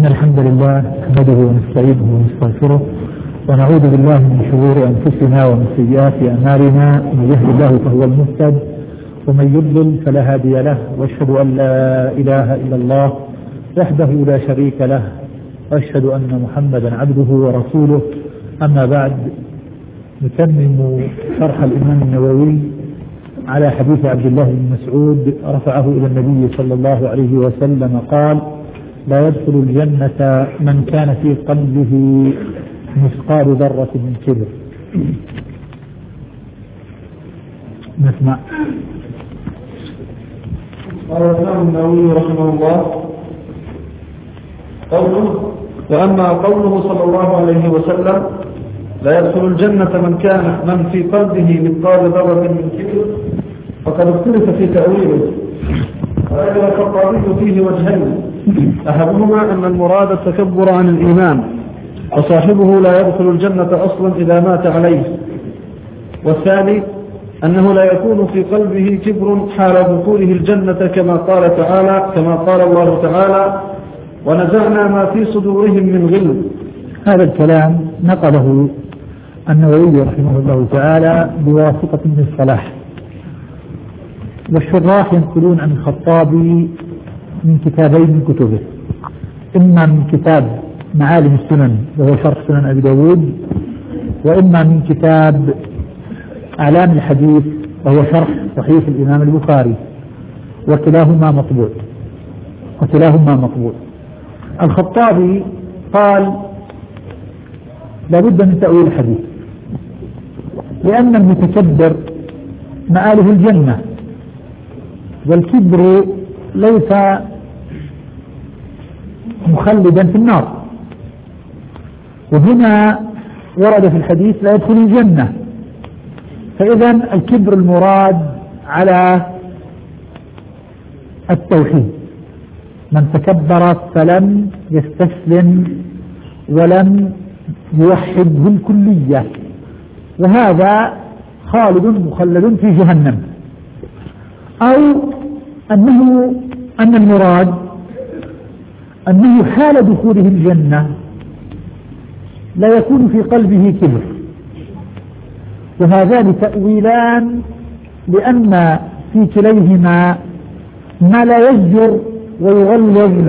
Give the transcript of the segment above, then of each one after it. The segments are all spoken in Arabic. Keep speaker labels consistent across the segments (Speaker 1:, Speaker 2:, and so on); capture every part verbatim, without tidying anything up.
Speaker 1: إن الحمد لله نحمده ونستعينه ونستغفره ونعوذ بالله من شرور أنفسنا ومن سيئات أعمالنا، من يهد الله فهو المهتد ومن يضلل فلا هادي له، وأشهد أن لا إله إلا الله وحده لا شريك له، وأشهد أن محمدا عبده ورسوله. أما بعد، نتمم شرح الإمام النووي على حديث عبد الله بن مسعود رفعه إلى النبي صلى الله عليه وسلم قال: لا يدخل الجنة من كان في قلبه مثقال ذرة من كبر. نسمع.
Speaker 2: قال الإمام النووي رحمه الله: قوله: وأما قوله صلى الله عليه وسلم لا يدخل الجنة من كان من في قلبه مثقال ذرة من كبر، فقد اختلف في تأويله، وأجر الخطابي فيه وجهين: أحدهما أن المراد التكبر عن الإيمان، وصاحبه لا يدخل الجنة أصلا إذا مات عليه، والثاني أنه لا يكون في قلبه كبر حال دخوله الجنة، كما قال تعالى كما قال الله تعالى: ونزعنا ما في صدورهم من غل.
Speaker 1: هذا الكلام نقله النووي رحمه الله تعالى بواسطة ابن الصلاح، والشراح ينقلون عن الخطابي من كتابين من كتبه، إما من كتاب معالم السنن وهو شرح سنن أبي داود، وإما من كتاب أعلام الحديث وهو شرح صحيح الإمام البخاري، وكلاهما مطبوع وكلاهما مطبوع. الخطابي قال: لا بد من تأويل الحديث، لأن المتكبر مآله الجنة، والكبر ليس مخلدا في النار. وهنا ورد في الحديث لا يدخل الجنة، فإذا الكبر المراد على التوحيد، من تكبر فلم يستسلم ولم يوحد بالكلية، وهذا خالد مخلد في جهنم. أو أنه أن المراد أنه حال دخوله الجنة لا يكون في قلبه كبر، وهذان تأويلان، لأن في كليهما ما لا يزجر ويغلظ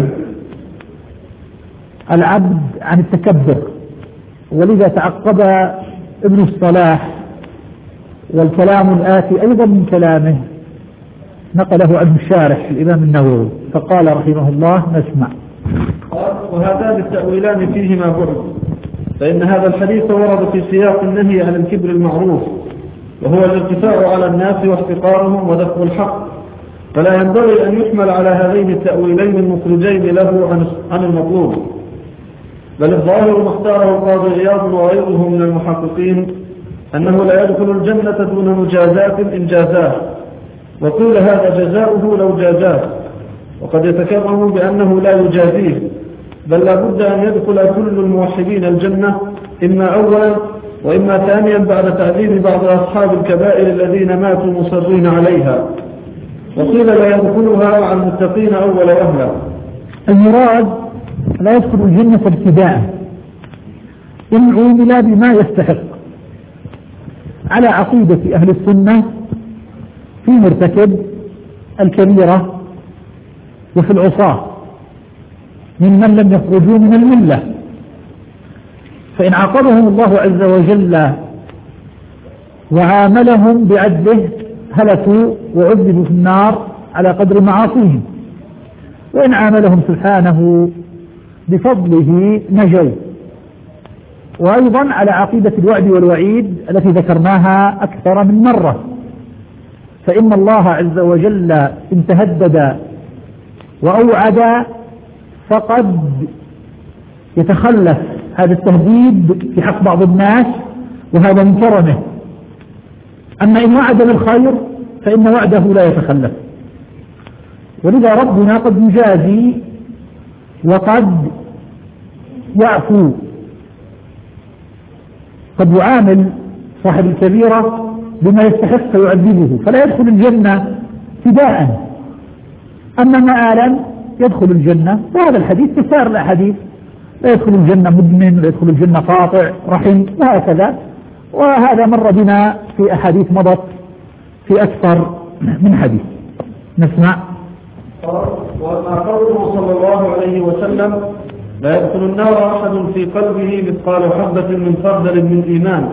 Speaker 1: العبد عن التكبر. ولذا تعقب ابن الصلاح، والكلام الآتي أيضا من كلامه نقله عنه الشارح الإمام النووي، فقال رحمه الله: نسمع.
Speaker 2: وهذان التأويلان فيهما بعد، فإن هذا الحديث ورد في سياق النهي عن الكبر المعروف، وهو الارتفاع على الناس واحتقارهم ودفع الحق، فلا ينبغي أن يحمل على هذين التأويلين المخرجين له عن المطلوب، بل الظاهر ما اختاره القاضي عياض وغيره من المحققين أنه لا يدخل الجنة دون مجازات إن جازاه، وقيل هذا جزاؤه لو جازاه، وقد يتكرم بأنه لا يجازيه، بل لا بد أن يدخل كل الموحدين الجنة، إما أولا وإما ثانيا بعد تعذيب بعض أصحاب الكبائر الذين ماتوا مصرين عليها، وقيل لا يدخلها مع المتقين أول وهلا.
Speaker 1: المراد لا يدخل الجنة ابتداء إن عومل بما يستحق، على عقيدة أهل السنة في مرتكب الكبيرة وفي العصاة ممن لم يخرجوا من الملة، فإن عاقبهم الله عز وجل وعاملهم بعدله هلكوا وعذبوا في النار على قدر معاصيهم، وإن عاملهم سبحانه بفضله نجوا. وأيضا على عقيدة الوعد والوعيد التي ذكرناها أكثر من مرة، فإن الله عز وجل إن تهدد وأوعد فقد يتخلف هذا التهديد في حق بعض الناس، وهذا من كرمه. أما إن وعد بالخير فإن وعده لا يتخلف، ولذا ربنا قد يجازي وقد يعفو، قد يعامل صاحب الكبيرة بما يستحق فيعذبه، فلا يدخل الجنة ابتداء. أما مآلا يدخل الجنة، وهذا الحديث كسائر الأحاديث، لا يدخل الجنة مدمن، لا يدخل الجنة قاطع رحم، وهكذا. وهذا مر بنا في أحاديث مضت في أكثر من حديث. نسمع.
Speaker 2: وما قوله صلى الله عليه وسلم لا يدخل النار أحد في قلبه مثقال حبة من خردل من إيمان،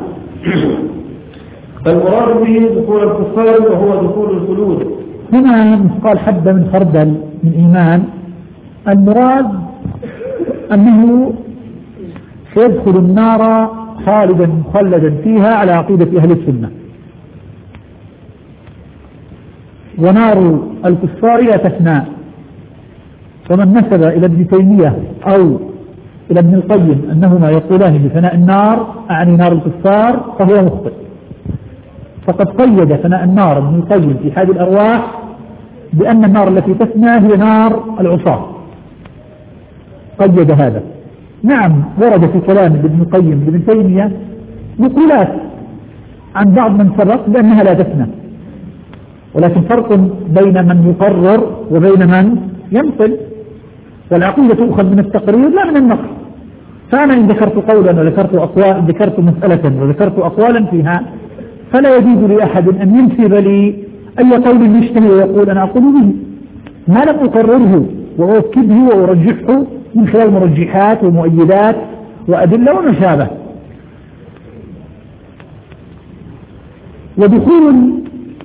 Speaker 2: فالمراد به دخول الكفار وهو دخول الخلود.
Speaker 1: هنا مثقال حبة من خردل من إيمان، المراد أنه سيدخل النار خالدا مخلدا فيها على عقيدة أهل السنة. ونار الكفار لا تفنى، ومن نسب إلى ابن تيمية أو إلى ابن القيم أنهما يقولان بفناء النار أعني نار الكفار فهو مخطئ، فقد قيد فناء النار ابن القيم في حال الأرواح بأن النار التي تفنى هي نار العصاة، قيد هذا. نعم ورد في كلام ابن القيم لابن تيمية نقولات عن بعض من سبق بأنها لا تفنى، ولكن فرق بين من يقرر وبين من ينقل، والعقيدة تؤخذ من التقرير لا من النقل. فأنا إن ذكرت قولا وذكرت أقوال ذكرت مسألة وذكرت أقوالا فيها فلا يجوز لأحد أن ينسب لي أي قول يشتهي ويقول أنا أقول به ما لم أقرره وأؤكده وأرجحه من خلال مرجحات ومؤيدات وأدلة وما شابه. ودخول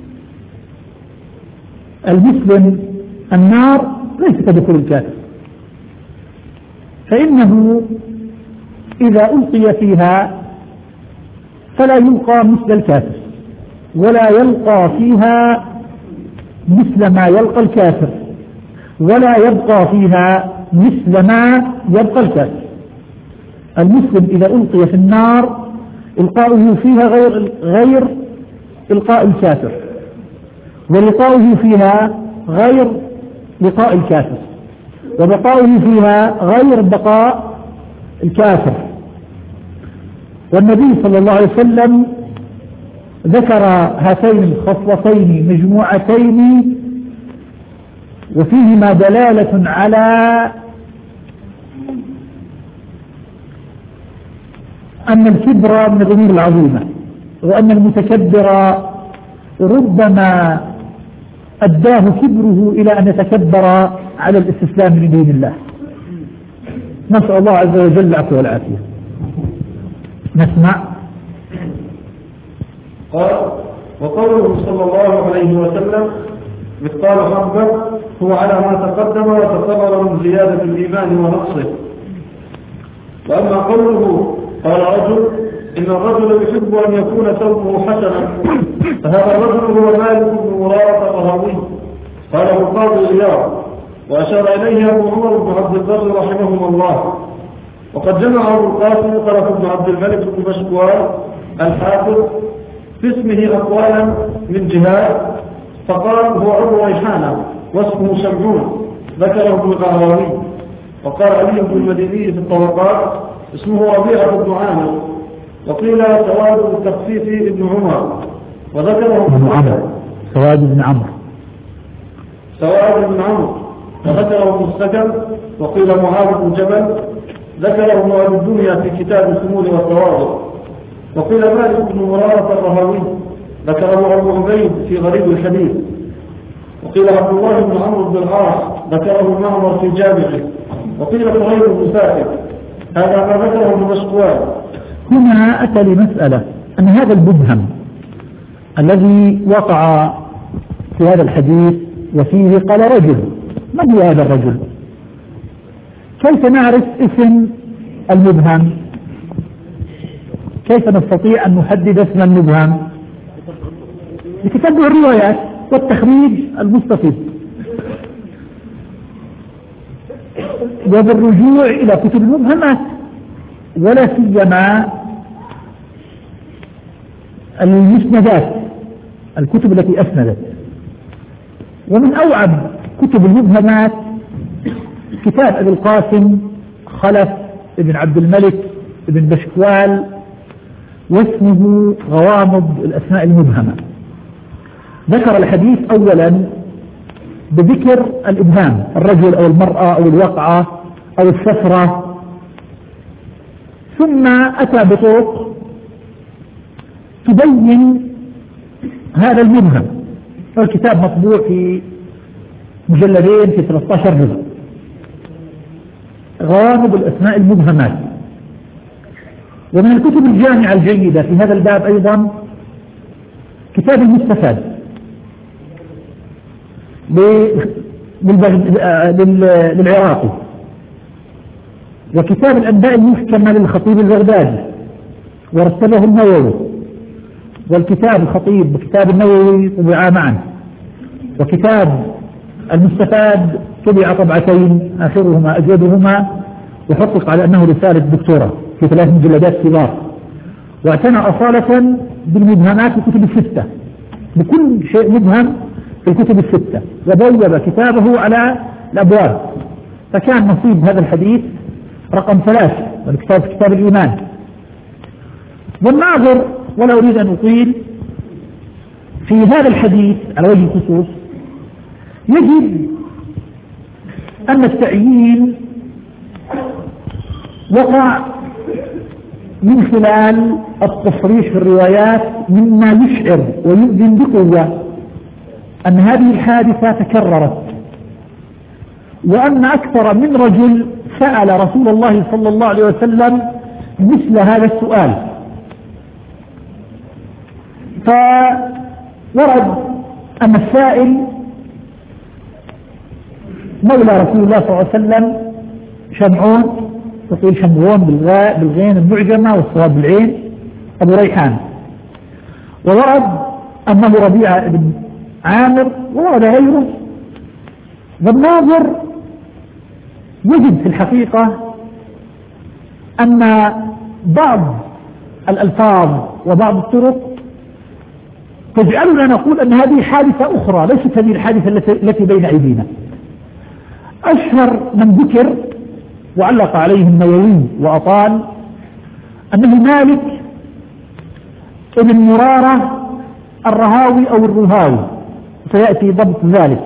Speaker 1: المسلم النار ليس كدخول الكافر، فإنه إذا ألقي فيها فلا يلقى مثل الكافر، ولا يلقى فيها مثل ما يلقى الكافر، ولا يبقى فيها مثل ما يبقى الكافر. المسلم إذا ألقي في النار إلقاؤه فيها غير غير إلقاء الكافر، ولقاؤه فيها غير لقاء الكافر، وبقاؤه فيها غير بقاء الكافر. والنبي صلى الله عليه وسلم ذكر هاتين الخصلتين مجموعتين وفيهما دلالة على أن الكبر من الأمور العظيمة، وأن المتكبر ربما أداه كبره إلى أن يتكبر على الاستسلام لدين الله. نسأل الله عز وجل العفو والعافية. نسمع.
Speaker 2: قال وقوله صلى الله عليه وسلم مثقال حبة هو على ما تقدم وتقرر من زيادة الإيمان ونقصه. وأما قوله قال رجل إن الرجل يحب أن يكون ثوبه حسنا، فهذا الرجل هو مالك بن مرارة الرهوي قاله القاضي إياه، وأشار إليه أبو عمر بن عبد البر رحمهما الله. وقد جمع أبو القاسم طرف بن عبد الملك بن بشكوار الحافظ في اسمه أقوالا من جهات، فقال هو أبو ريحانة واسمه شمعون ذكره ابن القهراوي. وقال علي بن المديني في الطبقات اسمه ربيعة بن عامر، وقيل سواد التخفيف ابن عمر، وذكره ابن عمر
Speaker 1: سواد بن عمرو
Speaker 2: سواد بن عمرو وذكره ابن السكن، وقيل معاذ بن جبل، ذكره ابن أبي الدنيا في كتاب الخمول والتواضع. وقيل مالك بن مرارة الرهوي، ذكره أبو عبيد في غريب الحديث. وقيل عبد الله بن عمرو بن العاص، ذكره معمر في جامعه. وقيل قريب بن ساكت، هذا ما ذكره ابن بشكوان.
Speaker 1: هنا أتى لمسألة أن هذا المبهم الذي وقع في هذا الحديث وفيه قال رجل، من هو هذا الرجل؟ كيف نعرف اسم المبهم؟ كيف نستطيع أن نحدد اسم المبهم؟ بتتبع الروايات والتخريج المستفيد، وبالرجوع إلى كتب المبهمات، ولا سيما المسندات، الكتب التي أسندت. ومن أوعب كتب المبهمات كتاب أبي القاسم خلف ابن عبد الملك ابن بشكوال، واسمه غوامض الأسماء المبهمة. ذكر الحديث أولا بذكر الإبهام، الرجل أو المرأة أو الوقعة أو السفرة، ثم أتى بطرق تبين هذا المبهم. الكتاب مطبوع في مجلدين في ثلاثة عشر جزء، غامض الأسماء المبهمات. ومن الكتب الجامعة الجيدة في هذا الباب أيضا كتاب المستفاد للعراقي، وكتاب الأنباء المحكمة للخطيب البغدادي ورتبه النووي، والكتاب الخطيب وكتاب النووي طبعا معا، وكتاب المستفاد طبع طبعتين آخرهما أجودهما، وحقق على أنه رسالة دكتوراه في ثلاث مجلدات كبار، واعتنى أصالة بالمبهمات في الكتب الستة، بكل شيء مبهم في الكتب الستة، وبوب كتابه على الأبواب. فكان نصيب هذا الحديث رقم ثلاثة، والكتاب كتاب الإيمان. والناظر، ولا أريد أن أطيل في هذا الحديث على وجه الخصوص، يجد أن التعيين وقع من خلال التصريح في الروايات مما يشعر ويؤذن بقوة أن هذه الحادثة تكررت، وأن أكثر من رجل سأل رسول الله صلى الله عليه وسلم مثل هذا السؤال. فورد أن السائل مولى رسول الله صلى الله عليه وسلم شمعون، تقول شمعون بالغاء بالغين المعجمة والصواب بالعين، أبو ريحان. وورد أنه ربيعة بن عامر، وورد غيره. والناظر يجد في الحقيقة أن بعض الألفاظ وبعض الطرق تجعلنا نقول أن هذه حادثة أخرى ليست هذه الحادثة التي بين أيدينا. أشهر من ذكر وعلق عليه النووي وأطال أنه مالك ابن مرارة الرهاوي أو الرهاوي، سيأتي ضبط ذلك.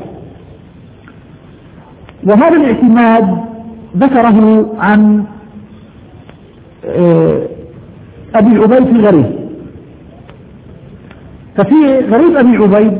Speaker 1: وهذا الاعتماد ذكره عن أبي عبيد في الغريب. ففي غريب أبي عبيد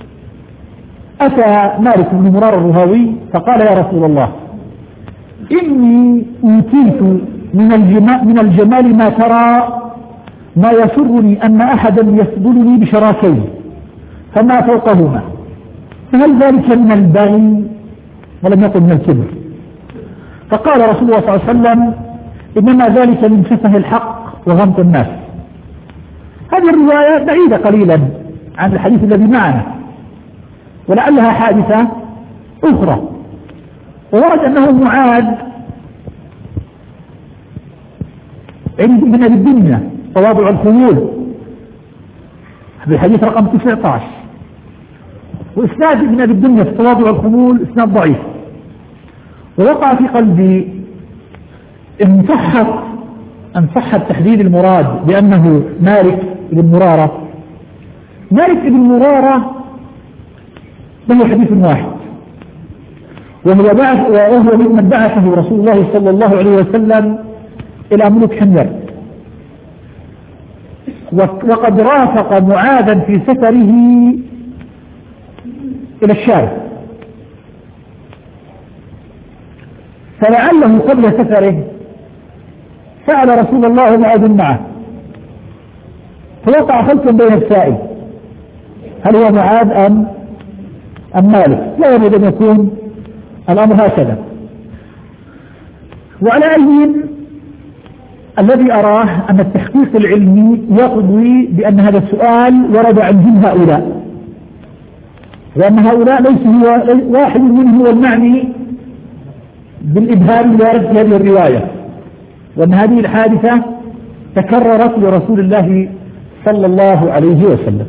Speaker 1: أتى مالك بن مرارة الرهاوي فقال: يا رسول الله، إني أوتيت من الجمال, من الجمال ما ترى، ما يسرني أن أحدا يفضلني بشراكين فما فوقهما، فهل ذلك من البغي؟ ولم يقل من الكبر. فقال رسول الله صلى الله عليه وسلم: إنما ذلك من سفه الحق وغمط الناس. هذه الرواية بعيدة قليلا عن الحديث الذي معنا، ولعلها حادثة أخرى. وورد أنه معاذ عند ابن أبي الدنيا تواضع الخيول بالحديث رقم تسعة عشر، وإسناد ابن أبي الدنيا في تواضع الخمول إسناد ضعيف. ووقع في قلبي إن صحت أن صحت تحديد المراد بأنه مالك بن مرارة. مالك بن مرارة له حديث واحد، وهو بعث وهو ممن بعثه رسول الله صلى الله عليه وسلم إلى ملك حمير، وقد رافق معاذا في سفره إلى الشام، فلعله قبل سفره سأل رسول الله معاذ معه، فوقع خلط بين السائل هل هو معاذ أم أم مالك. لا يجب أن يكون الأمر هكذا. وعلى أي الذي أراه أن التحقيق العلمي يقضي بأن هذا السؤال ورد عن جن هؤلاء، وأن هؤلاء ليس هو واحد منهم هو المعني بالإبهام الوارد في هذه الرواية، وأن هذه الحادثة تكررت لرسول الله صلى الله عليه وسلم.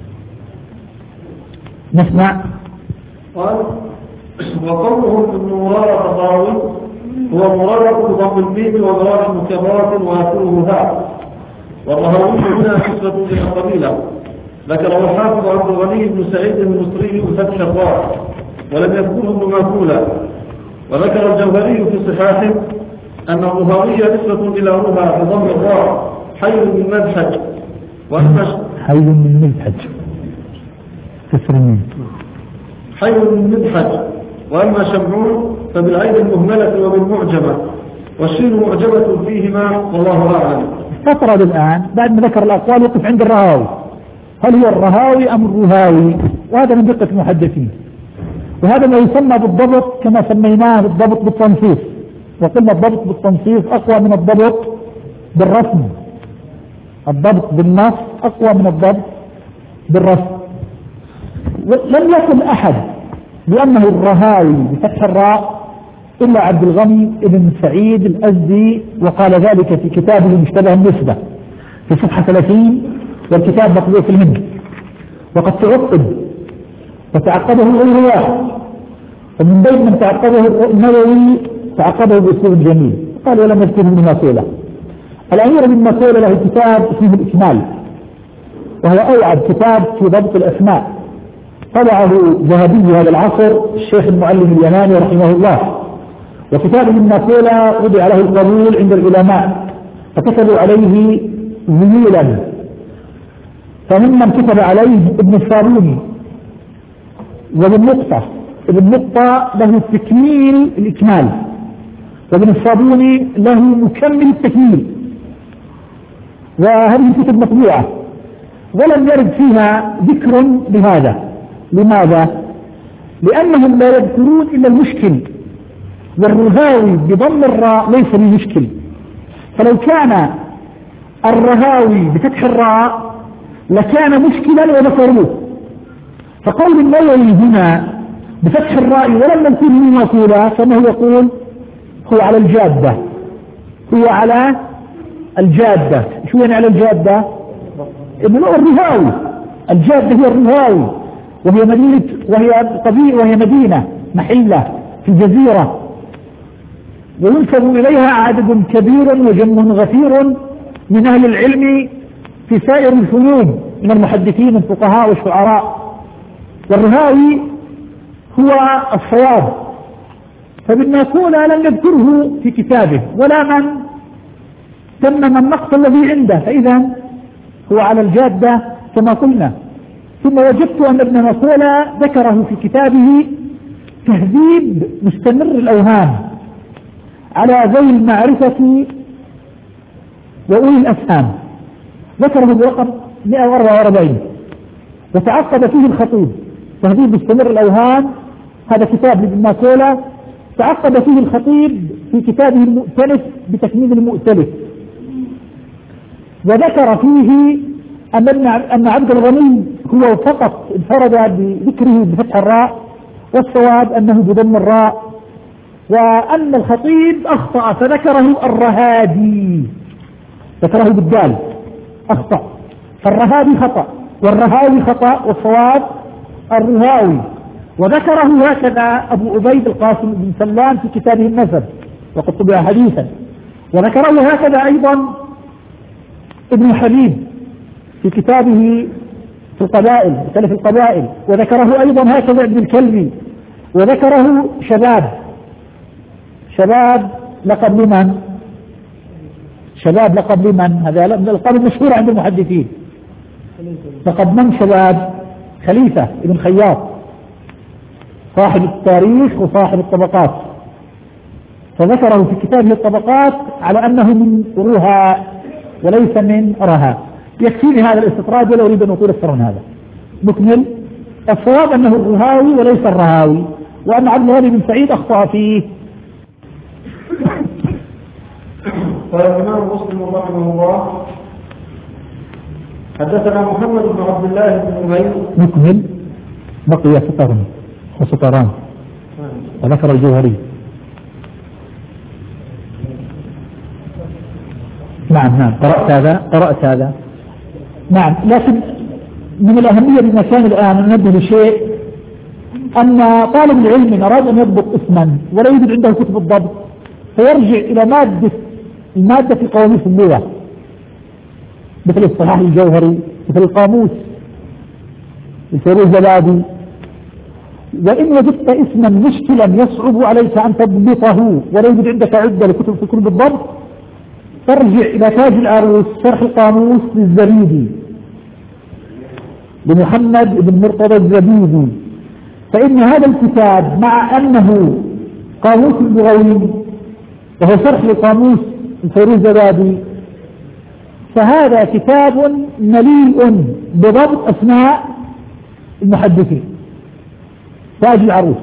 Speaker 1: نسمع.
Speaker 2: قال: وقوله ابن مرارة الراوي هو مرارة بضم الميم ومرارة مكبرة وآخره هاء، والرهاوي هنا نسبة إلى القبيلة. ذكره الحافظ عبد الغني بن سعيد المصري بفتح الراء ولم يذكره ابن ماكولة. وذكر الجوهري في صحاحه أن الرهاوية نسبة إلى رها بضم الراء حي من مذحج،
Speaker 1: حي من مذحج كسر الميم
Speaker 2: حي من مذحج. وأما شمعون فبالعين المهملة وبالمعجمة، والشين معجبة فيهما والله أعلم.
Speaker 1: استطرد الآن بعد ما ذكر الأقوال وقف عند الرهاوي، هل هو الرهاوي أم الرهاوي؟ وهذا من دقة المحدثين، وهذا ما يسمى بالضبط كما سميناه بالضبط بالتنصيص، وقلنا الضبط بالتنصيص أقوى من الضبط بالرسم. الضبط بالنص أقوى من الضبط بالرسم. لم يكن أحد لأنه الرهاوي بفتح الراء إلا عبد الغني بن سعيد الأزدي، وقال ذلك في كتابه مشتبه النسبة في صفحة ثلاثين، والكتاب مطبوع في الهند، وقد تعقد وتعقده غير واحد، ومن بين من تعقده النووي تعقده بأسلوب جميل، قال ولم يذكره ابن ماكولة. الأمير بن ماكولة له كتاب اسمه الإكمال، وهو أوعد كتاب في ضبط الأسماء، طبعه ذهبي هذا العصر الشيخ المعلم اليماني رحمه الله. وكتاب ابن ماكولة وضع له القبول عند العلماء فكتبوا عليه ذيولا، فممن كتب عليه ابن الصابوني وابن نقطة. ابن نقطة له تكميل الإكمال، وابن الصابوني له مكمل التكميل، وهذه الكتب مطبوعة ولم يرد فيها ذكر لهذا. لماذا؟ لأنهم لا يذكرون إلا المشكل، والرهاوي بضم الراء ليس بمشكل، فلو كان الرهاوي بفتح الراء لكان مشكلا وذكروه. فقول النووي هنا بفتح الراء ولم نذكره من ماكولة فانه يقول هو على الجادة، هو على الجادة. شو يعني على الجادة؟ انه هو الرهاوي، الجادة هي الرهاوي، وهي مدينة وهي قبيلة وهي مدينة محلة في الجزيرة، وينسب إليها عدد كبير وجم غفير من أهل العلم في سائر الفنون من المحدثين والفقهاء والشعراء. والرهاوي هو الصواب، فابن ماكولة لم يذكره في كتابه ولا من تمم النقص الذي عنده، فإذا هو على الجادة كما قلنا. ثم وجدت أن ابن ماكولة ذكره في كتابه تهذيب مستمر الأوهام على ذوي المعرفة وأولي الأفهام، ذكره برقم مئة وأربعة وأربعين، وتعقد فيه الخطيب تهذيب مستمر الأوهام، هذا كتاب لابن ماكولة، تعقد فيه الخطيب في كتابه المؤتلف بتكميل المؤتلف، وذكر فيه أن عبد الغني هو فقط انفرد بذكره بفتح الراء، والصواب أنه بضم الراء، وأن الخطيب أخطأ فذكره الرهادي، ذكره بالدال أخطأ، فالرهادي خطأ والرهاوي خطأ، والصواب الرهاوي. وذكره هكذا أبو عبيد القاسم بن سلام في كتابه النسب وقد طبع حديثا، وذكره هكذا أيضا ابن حبيب في كتابه في القبائل ثلاث القبائل، وذكره أيضا هكذا ابن الكلبي، وذكره شباب شباب لقب لمن؟ شباب لقب لمن؟ هذا القب المشهور عند المحدثين، لقب من شباب؟ خليفة ابن خياط صاحب التاريخ وصاحب الطبقات، فذكره في كتابه الطبقات على أنه من رها وليس من رها. يكفيني هذا الاستطراد ولا أريد أن أقول أكثر من هذا. نكمل. الصواب أنه الرهاوي وليس الرهاوي، وأن عبد الغني بن سعيد أخطأ فيه.
Speaker 2: قال الإمام مسلم رحمه الله حدثنا محمد بن عبد الله بن أبي.
Speaker 1: نكمل. بقي سطر وسطران وذكر الجوهري. نعم نعم قرأت هذا قرأت هذا نعم. لكن من الأهمية بمكان الآن أن ننبه لشيء، أن طالب العلم إن أراد أن يضبط اسما ولا يوجد عنده كتب الضبط فيرجع إلى مادة المادة في قواميس اللغة، مثل الصحاح الجوهري، مثل القاموس الفيروز زبادي، وإن وجدت اسما مشكلا يصعب عليك أن تضبطه ولا يوجد عندك عدة لكتب في كتب الضبط، ترجع إلى تاج العروس شرح القاموس للزبيدي لمحمد بن مرتضى الزبيدي، فإن هذا الكتاب مع أنه قاموس اللغوي وهو شرح لقاموس الفيروزابادي، فهذا كتاب مليء بضبط أسماء المحدثين تاج العروس.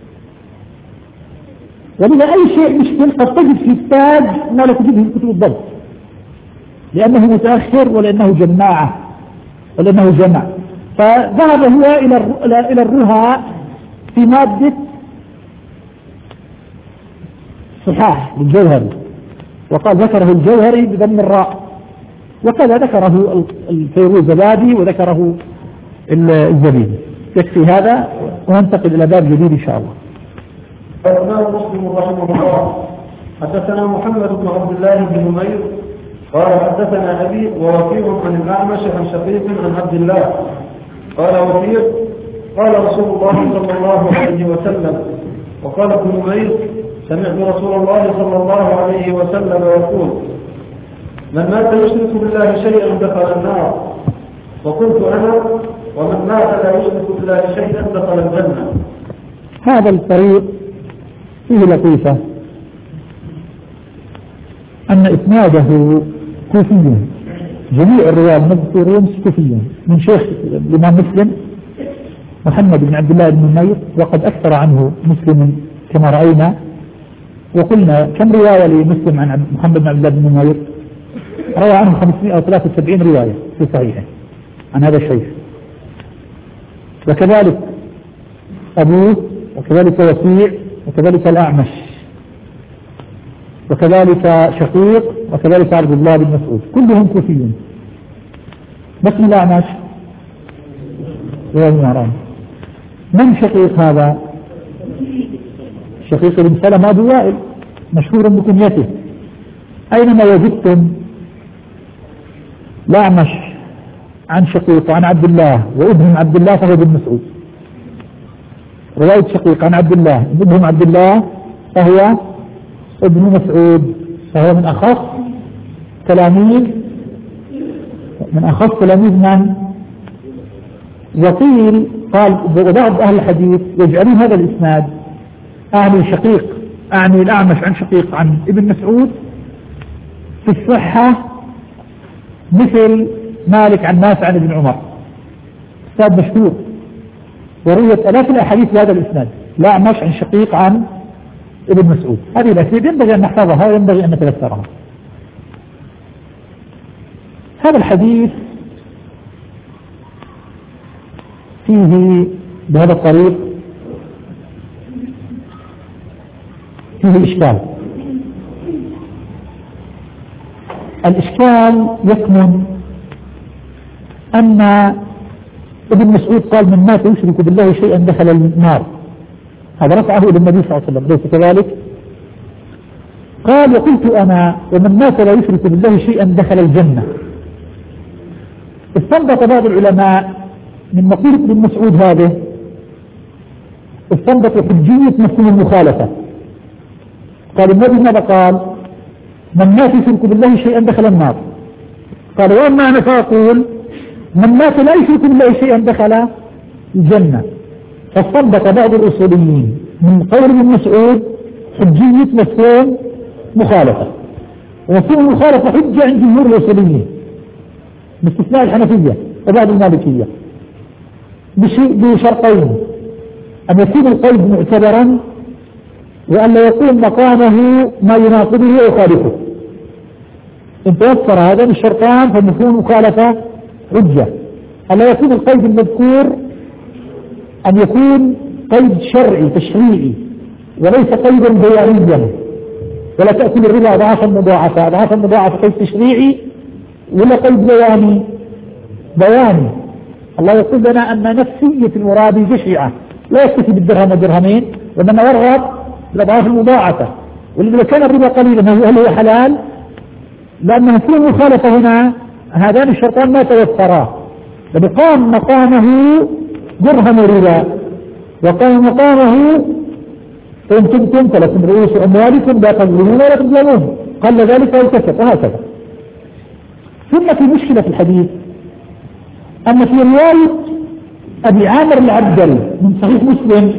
Speaker 1: ولذا أي شيء مشكل قد تجد في التاج ما لا تجده في كتب الضبط، لأنه متأخر ولأنه جماعة ولأنه جمع. فذهب هو إلى إلى الرهى في مادة صحاح للجوهري، وقال ذكره الجوهري بضم الراء، وكذا ذكره الفيروزابادي وذكره الزبيدي. يكفي هذا وننتقل إلى باب جديد إن شاء الله.
Speaker 2: الإمام مسلم رحمه الله حدثنا محمد بن عبد الله بن نمير قال حدثنا أبي ووكيع عن الأعمش عن شقيق عن عبد الله قال وكيع قال رسول الله صلى الله عليه وسلم، وقال ابن نمير سمعت رسول الله صلى الله عليه وسلم يقول من مات يشرك بالله شيئا دخل النار، وقلت أنا ومن مات لا يشرك بالله شيئا دخل الجنة.
Speaker 1: هذا الطريق فيه لطيفة أن إسناده كوفي، جميع الرواة المذكورون كوفيون من شيخ الإمام مسلم محمد بن عبد الله بن نمير، وقد أكثر عنه مسلم كما رأينا. وقلنا كم رواية لمسلم عن محمد بن عبد الله بن نمير؟ روى عنه خمسمائة وثلاثة وسبعين رواية في صحيحه عن هذا الشيخ، وكذلك أبوه وكذلك وكيع وكذلك الأعمش وكذلك شقيق وكذلك عبد الله بن مسعود، كلهم كوفيون. بس من الأعمش من شقيق هذا؟ شقيق بن سلمة أبو وائل مشهور بكنيته. أينما وجدتم الأعمش عن شقيق عن عبد الله وابن عبد الله فهو ابن مسعود. رواية شقيق عن عبد الله ابن عبد الله فهو ابن مسعود، فهو من أخص تلاميذ من أخص تلاميذ من؟ وقيل قال بعض أهل الحديث يجعلون هذا الإسناد أعني شقيق أعني الأعمش عن شقيق عن ابن مسعود في الصحة مثل مالك عن نافع عن ابن عمر، إسناد مشهور ورويت آلاف الأحاديث بهذا الإسناد، الأعمش عن شقيق عن ابن مسعود. هذه الأسئلة ينبغي أن نحفظها وينبغي أن نتذكرها. هذا الحديث فيه بهذا الطريق فيه إشكال. الإشكال يكمن أن ابن مسعود قال من مات يشرك بالله شيئا دخل النار، هذا رفعه إلى النبي صلى الله عليه وسلم، ليس كذلك؟ قال وقلت أنا ومن مات لا يشرك بالله شيئا دخل الجنة. استنبط بعض العلماء من مقولة ابن مسعود هذه استنبطوا حجية مفهوم المخالفة. قال النبي ماذا قال؟ من مات يشرك بالله شيئا دخل النار. قال وأما أنا فأقول من مات لا يشرك بالله شيئا دخل الجنة. فاستنبط بعض الأصوليين من قول ابن مسعود حجية مفهوم مخالفة، ومفهوم المخالفة حجة عند جمهور الأصوليين باستثناء الحنفية وبعض المالكية بشرطين: أن يكون القيد معتبرا، وأن لا يكون مقامه ما يناقضه ويخالفه. إن توفر هذان الشرطان فمفهوم المخالفة حجة. أن لا يكون القيد المذكور أن يكون قيد شرعي تشريعي وليس قيدا بيانيا، ولا تأكل الربا أضعافا مضاعفة. أضعافا مضاعفة قيد تشريعي ولا قيد بياني؟ بياني. الله يقول لنا أن نفسية المرابي جشعة، لا يكتفي بالدرهم والدرهمين، وإنما يرغب بالأضعاف المضاعفة. ولذا كان الربا قليلا هل هو حلال؟ لأن مفهوم المخالفة هنا هذان الشرطان ما توفرا، فبقام مقامه درهم الربا وقام مقامه إن تبتم فلكم رؤوس أموالكم لا تظلمون ولا تظلمون، قال ذلك والكسر وهكذا. ثم في مشكلة في الحديث أن في رواية أبي عامر العبدري من صحيح مسلم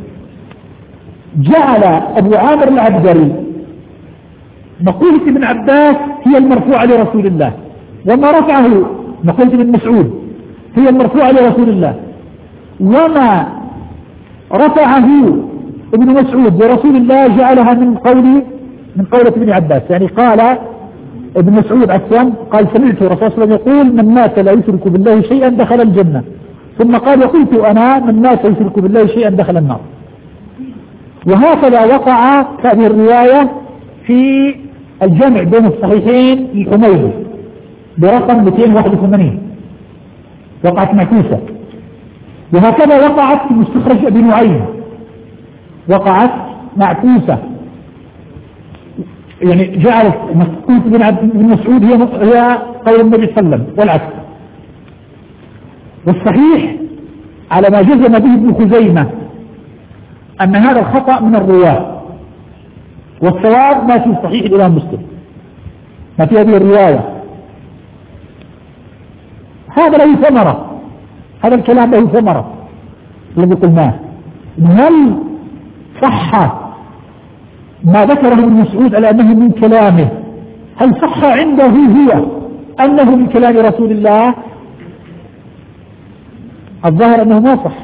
Speaker 1: جعل أبو عامر العبدري مقولة ابن عباس هي المرفوعة لرسول الله، وما رفعه مقولة ابن مسعود هي المرفوعة لرسول الله، وما رفعه ابن مسعود لرسول الله جعلها من قول من قولة ابن عباس. يعني قال ابن مسعود عفوا قال سمعت الرسول صلى الله عليه وسلم يقول من مات لا يشرك بالله شيئا دخل الجنة، ثم قال وقلت أنا من مات يشرك بالله شيئا دخل النار. وهكذا وقع هذه الرواية في الجمع بين الصحيحين الحميدي برقم مئتين وواحد وثمانين وقعت معكوسة. وهكذا وقعت في مستخرج أبي نعيم وقعت معكوسة، يعني جعلت مسكوت بن مسعود هي هي قول النبي صلى الله عليه وسلم والعكس. والصحيح على ما جزم به ابن خزيمة أن هذا الخطأ من الرواة، والصواب ما في صحيح الإمام مسلم ما في هذه الرواية. هذا له ثمرة، هذا الكلام له ثمرة الذي قلناه. هل صح ما ذكره ابن مسعود على أنه من كلامه؟ هل صح عنده هو أنه من كلام رسول الله؟ الظاهر أنه ما صح،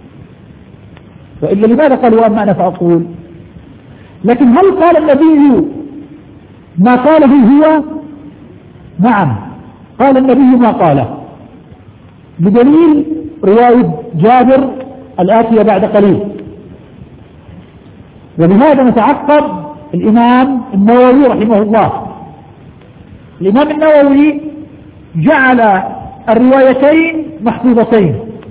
Speaker 1: وإلا لماذا قال وأما أنا فأقول؟ لكن هل قال النبي ما قاله هو؟ نعم قال النبي ما قاله، بدليل رواية جابر الآتية بعد قليل. ولهذا نتعقب الإمام النووي رحمه الله. الإمام النووي جعل الروايتين محفوظتين.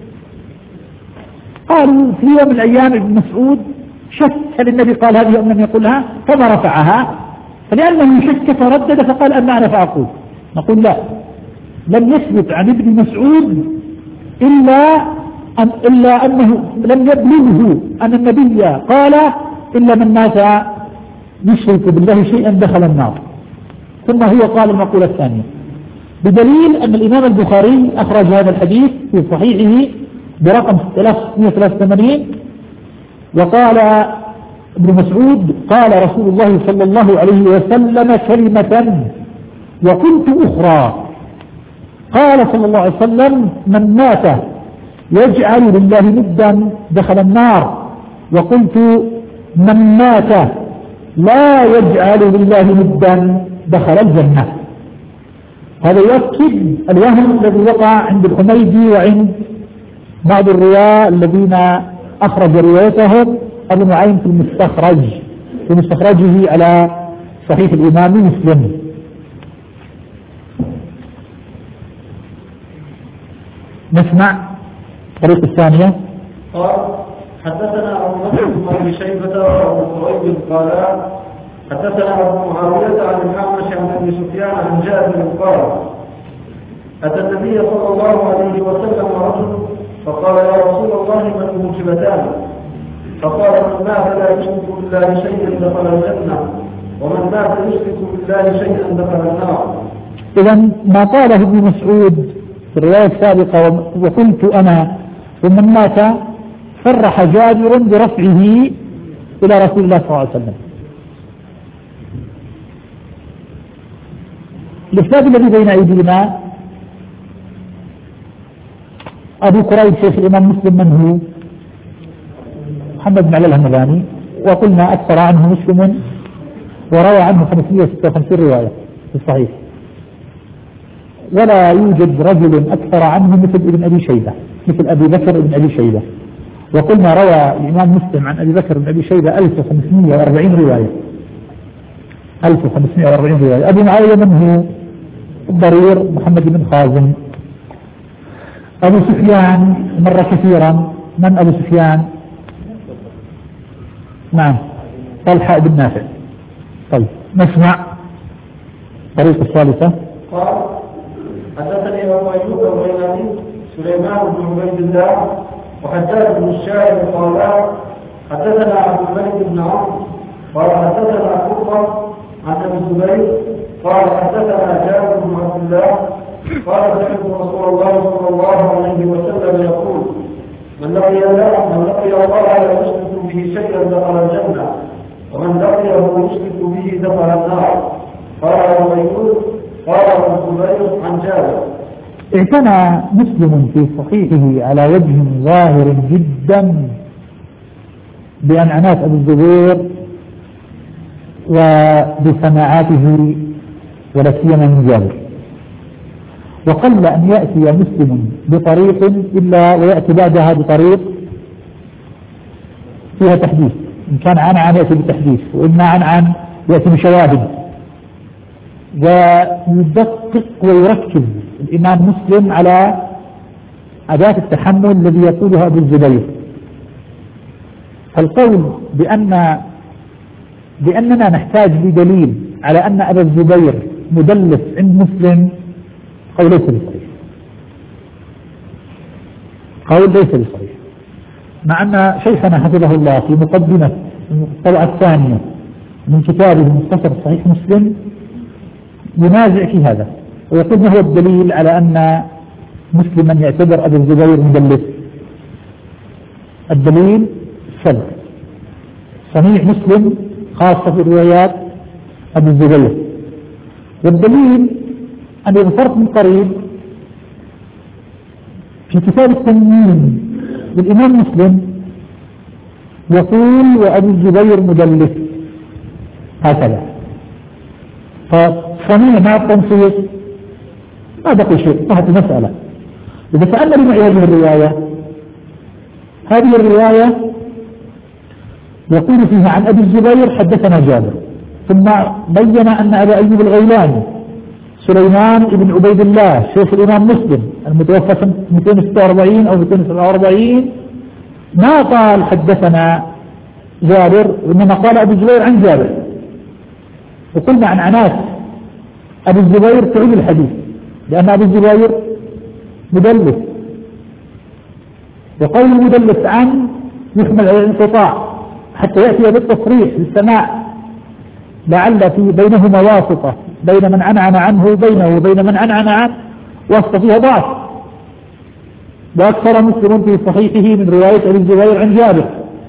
Speaker 1: قالوا في يوم من الأيام ابن مسعود شك هل النبي قال هذه أم لم يقلها، فما رفعها، فلأنه شك تردد فقال أما أنا فأقول. نقول لا، لم يثبت عن ابن مسعود إلا أن إلا أنه لم يبلغه أن النبي قال إلا من مات يشرك بالله شيئا دخل النار، ثم هو قال المقولة الثانية، بدليل أن الإمام البخاري أخرج هذا الحديث في صحيحه برقم ستة آلاف وستمائة وثلاثة وثمانين. وقال ابن مسعود قال رسول الله صلى الله عليه وسلم كلمة وقلت أخرى، قال صلى الله عليه وسلم من مات يجعل لله ندا دخل النار، وقلت من مات لا يجعل لله ندا دخل الجنة. هذا يؤكد الوهم الذي وقع عند الحميدي وعند بعض الرواة الذين أخرج روايتهم أبو نعيم في المستخرج في مستخرجه على صحيح الإمام مسلم. نسمع الطريقة الثانية.
Speaker 2: قال حدثنا أبو بكر بن أبي شيبة وأبو كريب قال حدثنا أبو معاوية عن الأعمش عن أبي سفيان عن جابر قال أتى النبي صلى الله عليه وسلم رجل فقال يا رسول الله من الموجبتان؟ فقال من مات لا يشرك بالله شيئا دخل الجنة، ومن مات يشرك بالله شيئا دخل النار.
Speaker 1: إذا ما قاله ابن مسعود في الرواية السابقة وقلت أنا ومن مات صرح جابر برفعه إلى رسول الله صلى الله عليه وسلم. الإسناد الذي بين أيدينا أبو كريب شيخ الإمام مسلم من هو؟ محمد بن علي الهمداني، وقلنا أكثر عنه مسلم وروى عنه خمسمائة وستة وخمسين رواية في الصحيح، ولا يوجد رجل أكثر عنه مثل ابن أبي شيبة مثل أبي بكر بن أبي شيبة. وقلنا روى الإمام مسلم عن أبي بكر بن أبي شيبة ألف وخمسمائة وأربعين رواية ألف وخمسمائة وأربعين رواية. أبو معاوية من هو؟ الضرير محمد بن خازم. أبو سفيان مر كثيرا، من أبو سفيان؟ نعم طلحة بن نافع. طيب نسمع الطريقة الثالثة.
Speaker 2: قال حدثني أبو أيوب الغيلاني سليمان بن عبيد الله وحجاج بن الشاعر قال حدثنا عبد الملك بن عمرو قال حدثنا قرة عن ابي الزبير قال حدثنا جابر بن عبد الله قال سمعت رسول الله صلى الله عليه وسلم يقول من لقي الله من لقي الله لا يشرك به شيئا دخل الجنة ومن لقيه يشرك به دخل النار. قال وغيره قال ابن الزبير عن جابر.
Speaker 1: اعتنى مسلم في صحيحه على وجه ظاهر جدا بأنعنات أبي الزبير وبسماعاته ولا سيما من جابر، وقل أن يأتي مسلم بطريق إلا ويأتي بعدها بطريق فيها تحديث، إن كان عن عن يأتي بتحديث، وإما عن عن يأتي بشواهد، ويدقق ويركز الإمام مسلم على أداة التحمل الذي يقولها أبو الزبير. فالقول بأن بأننا نحتاج لدليل على أن أبا الزبير مدلس عند مسلم قول ليس بصحيح، قول ليس بصحيح، مع أن شيخنا حفظه الله في مقدمة الطبعة الثانية من كتابه مختصر صحيح مسلم ينازع في هذا ويقول ما هو الدليل على أن مسلما يعتبر أبا الزبير مدلس. الدليل سبب صحيح مسلم خاصة في روايات أبي الزبير، والدليل أن ذكرت من قريب في كتاب التمييز للإمام مسلم يقول وأبو الزبير مدلس هكذا، فصنيع مع التنصيص ما بقي شيء، انتهت المسألة. إذا تأمل معي هذه الرواية، هذه الرواية يقول فيها عن أبي الزبير حدثنا جابر، ثم بين أن أبا أيوب الغيلاني سليمان بن عبيد الله شيخ الإمام مسلم المتوفى سنة مئتين وستة وأربعين أو مئتين وسبعة وأربعين ما قال حدثنا جابر، وإنما قال أبو الزبير عن جابر. وقلنا عن عناس أبو الزبير تعيد الحديث، لأن أبو الزبير مدلس، وقول المدلس عن يحمل على الانقطاع حتى يأتي بالتصريح للسماع، لعل في بينهما واسطة بين من عنعن عنه وبينه وبين من عنعن عنه واسطة فيها ضعف. وأكثر مسلم في صحيحه من رواية أبي الزبير عن جابر،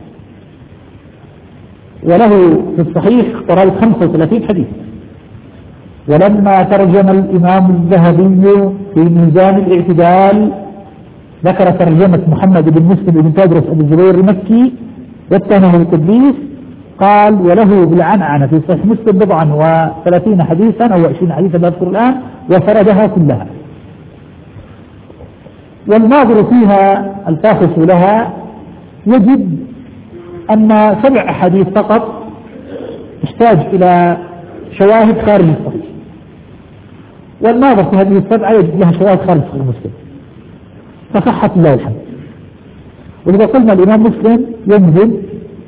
Speaker 1: وله في الصحيح قرابة خمسة وثلاثين حديث. ولما ترجم الإمام الذهبي في ميزان الاعتدال ذكر ترجمة محمد بن مسلم بن تدرس أبي الزبير المكي واتهمه بالتدليس، قال وله بالعنعنة في صحيح مسلم بضعا وثلاثين حديثا أو عشرين حديثا لا أذكر الآن، وفردها كلها. والناظر فيها الفاحص لها يجد أن سبع أحاديث فقط تحتاج إلى شواهد خارج الصحيح، والناظر في هذه السبعة يجد لها شواهد خارج صحيح مسلم، فصحت الله الحمد. ولذا قلنا الإمام مسلم ينزل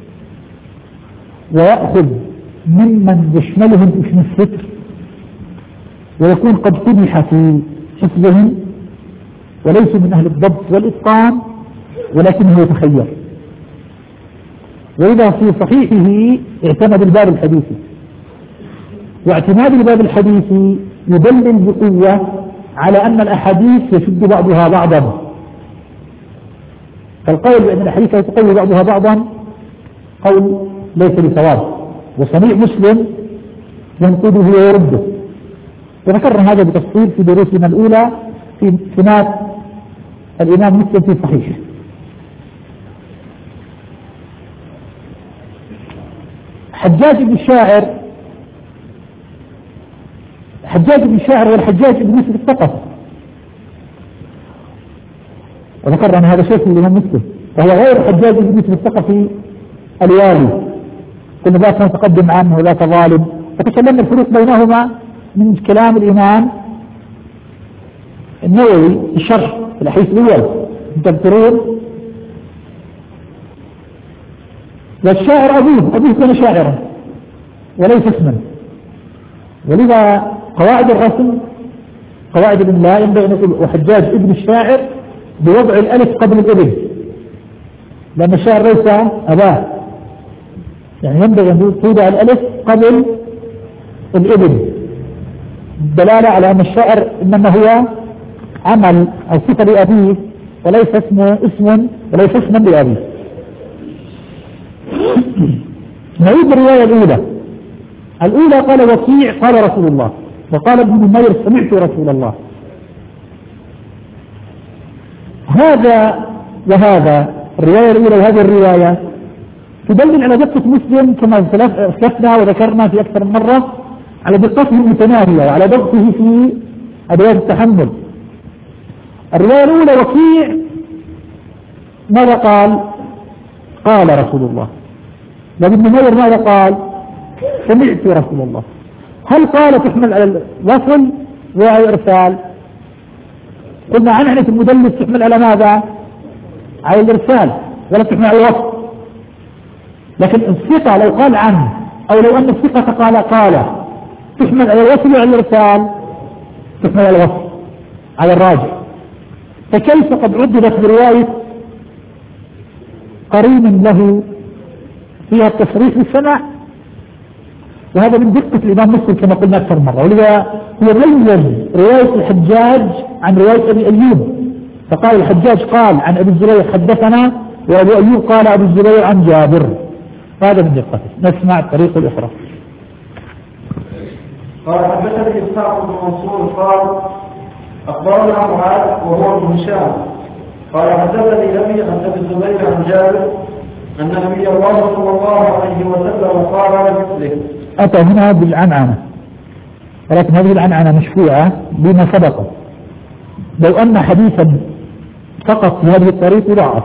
Speaker 1: ويأخذ ممن يشملهم اسم الستر ويكون قد قدح في حفظهم وليسوا من أهل الضبط والإتقان، ولكنه يتخير. وإذا في صحيحه اعتمد الباب الحديثي، واعتماد الباب الحديثي يدلل بقوة على أن الأحاديث يشد بعضها بعضا، فالقول بأن الأحاديث يتقوي بعضها بعضا قول ليس بصواب، وصنيع مسلم ينقضه ويرده. وذكرنا هذا بتفصيل في دروسنا الأولى في سنات الإمام مسلم في صحيحه. حجاج بن الشاعر حجاج بن الشاعر والحجاج بن يوسف الثقفي، وذكرنا أن هذا شيخ الإمام مسلم، فهو غير حجاج بن يوسف الثقفي الوالي، كنا ذاك نتقدم عنه وذاك ظالم، فتكلمنا الفروق بينهما من كلام الإمام النووي في الشرح في الحديث الأول تذكرون. والشاعر أبوه أبوه كان شاعرا وليس اسما، ولذا قواعد الرسم قواعد الإملاء ينبغي أن نقول وحجاج ابن الشاعر بوضع الألف قبل الابن، لأن الشاعر ليس أباه، يعني ينبغي أن توضع الألف قبل الابن، دلالة على أن الشاعر إنما هو عمل أو صفة لأبيه وليس اسمه اسم وليس اسما لأبيه. نعيد الرواية الأولى. الأولى قال وكيع قال رسول الله، وقال ابن نمير سمعت رسول الله. هذا وهذا الرواية الأولى وهذه الرواية تدل على دقة مسلم كما أسلفنا وذكرنا في أكثر من مرة على دقته المتناهية وعلى دقته في أدوات التحمل. الرواية الأولى وكيع ماذا قال؟ قال رسول الله. وابن نمير ماذا قال؟ سمعت رسول الله. هل قال تحمل على الوصل وعلى الإرسال؟ قلنا عنعنة المدلس تحمل على ماذا؟ على الإرسال ولا تحمل على الوصل. لكن الثقة لو قال عنه أو لو أن الثقة قال قال تحمل على الوصل وعلى الإرسال؟ تحمل على الوصل على الراجع. فكيف قد عددت برواية قرين له فيها التصريح بالسمع؟ وهذا من دقة الإمام مسلم كما قلنا أكثر مرة، ولذا هو ميز رواية الحجاج عن رواية أبي أيوب، فقال الحجاج قال عن أبي الزبير حدثنا، وأبو أيوب قال أبو الزبير عن جابر. هذا من دقته. نسمع الطريق الأخرى.
Speaker 2: قال حدثني إسحاق بن منصور قال أخبرنا معاذ وهو ابن هشام قال حدثني أبي عن أبي الزبير عن جابر أن نبي الله صلى الله عليه وسلم قال مثله.
Speaker 1: أتى هنا بالعنعنة، ولكن هذه العنعنة مشفوعة بما سبق. لو أن حديثا فقط في هذه الطريق ضعف،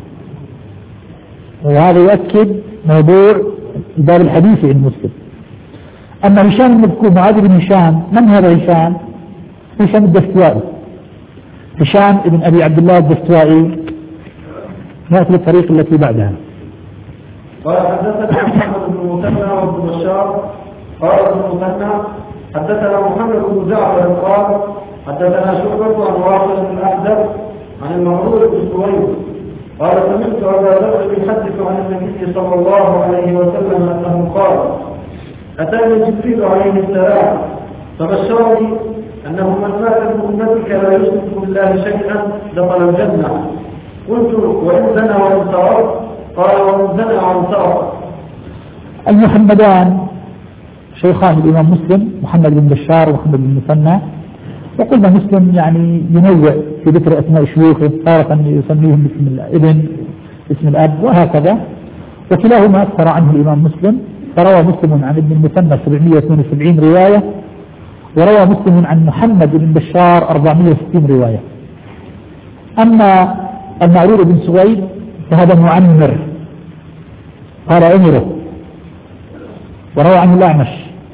Speaker 1: وهذا يؤكد موضوع باب الحديث عند مسلم. أما هشام المذكور معاذ بن هشام، من هذا هشام؟ هشام الدستوائي. هشام ابن أبي عبد الله الدستوائي نأتي للطريق التي بعدها.
Speaker 2: قال حدثنا محمد بن مثنى وابن بشار قال ابن مثنى حدثنا محمد بن جعفر قال حدثنا شعبة عن واصل بن الأحزب عن المغرور بن سويد قال سمعت أبا ذر يحدث عن النبي صلى الله عليه وسلم أنه قال أتاني جبريل عليه السلام فبشرني أنه من مات من أمتك لا يشرك بالله شيئا دخل الجنة. قلت وإن زنى وإن سرق؟ قال وإن زنى وإن سرق.
Speaker 1: المحمدان شيخان الإمام مسلم، محمد بن بشار ومحمد بن مثنى. وقلنا مسلم يعني ينوع في ذكر أسماء شيوخه، تارة يسميهم باسم الابن اسم الأب وهكذا، وكلاهما أكثر عنه الإمام مسلم. فروى مسلم عن ابن المثنى سبعمائة واثنين وسبعين رواية، وروى مسلم عن محمد بن بشار أربعمائة وستين رواية. أما المعرور بن سويد فهذا معمر قال عمره، وروى عنه الأعمش،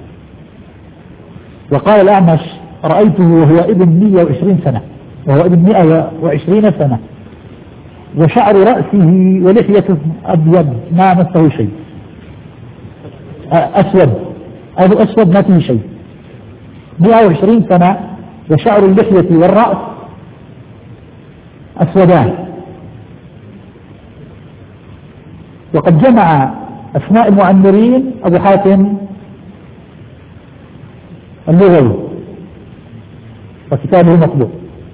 Speaker 1: وقال الأعمش رأيته وهو ابن مئة وعشرين سنة، وهو ابن مئة وعشرين سنة، وشعر رأسه ولحيته أبيض ما مسه شيء، أسود أو أسود ما فيه شيء، مئة وعشرين سنة وشعر اللحية والرأس أسودان. وقد جمع أسماء المعمرين أبو حاتم اللغوي وكتابه مطبوع.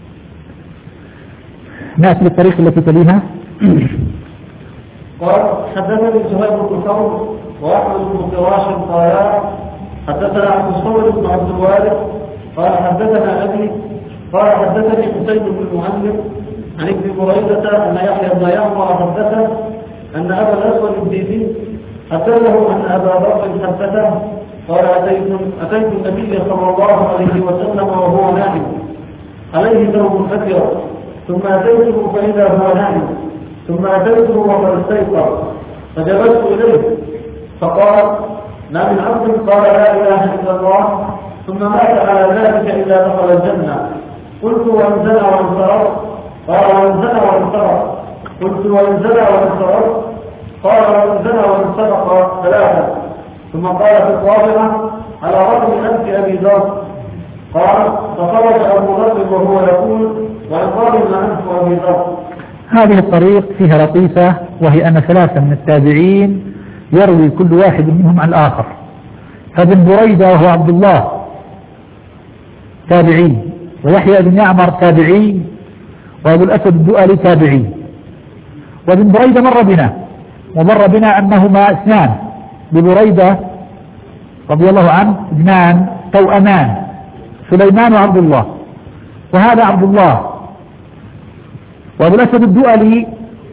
Speaker 1: نأتي بالطريق التي تليها.
Speaker 2: قال حدثني زهير بن ثور وأحمد بن فراش قال حدثنا عبد الصمد بن عبد الوارث قال حدثنا أبي قال حدثني حسين بن المعلم عن ابن بريدة أن يحيى بن يعمر حدثه أن أبا الأسود الديني حدثه أن أبا بكر حدثه قال أتيت أتيت النبي صلى الله عليه وسلم وهو نائم عليه ثوب أبيض، ثم أتيته فإذا هو نائم، ثم أتيته وقد استيقظ فجلست إليه فقال ما من عبد قال لا إله إلا الله ثم مات على ذلك إلا دخل الجنة. قلت وإن زنى وإن سرق؟ قال وإن زنى وإن سرق. قلت وإن زنى وإن سرق؟ قال وإن زنى وإن سرق ثلاثة. ثم قال في الرابعة على رغم أنف أبي ذر. قال فخرج أبو ذر وهو يقول وإن رغم أنف أبي ذر.
Speaker 1: هذه الطريق فيها لطيفة، وهي أن ثلاثة من التابعين يروي كل واحد منهم عن الآخر. فابن بريدة وهو عبد الله تابعي، ويحيى بن يعمر تابعي، وأبو الأسد الدؤلي تابعي. وابن بريدة مر بنا ومر بنا أنهما اثنان ببريدة رضي الله عنه ابنان توأمان سليمان وعبد الله، وهذا عبد الله. وأبو الأسد الدؤلي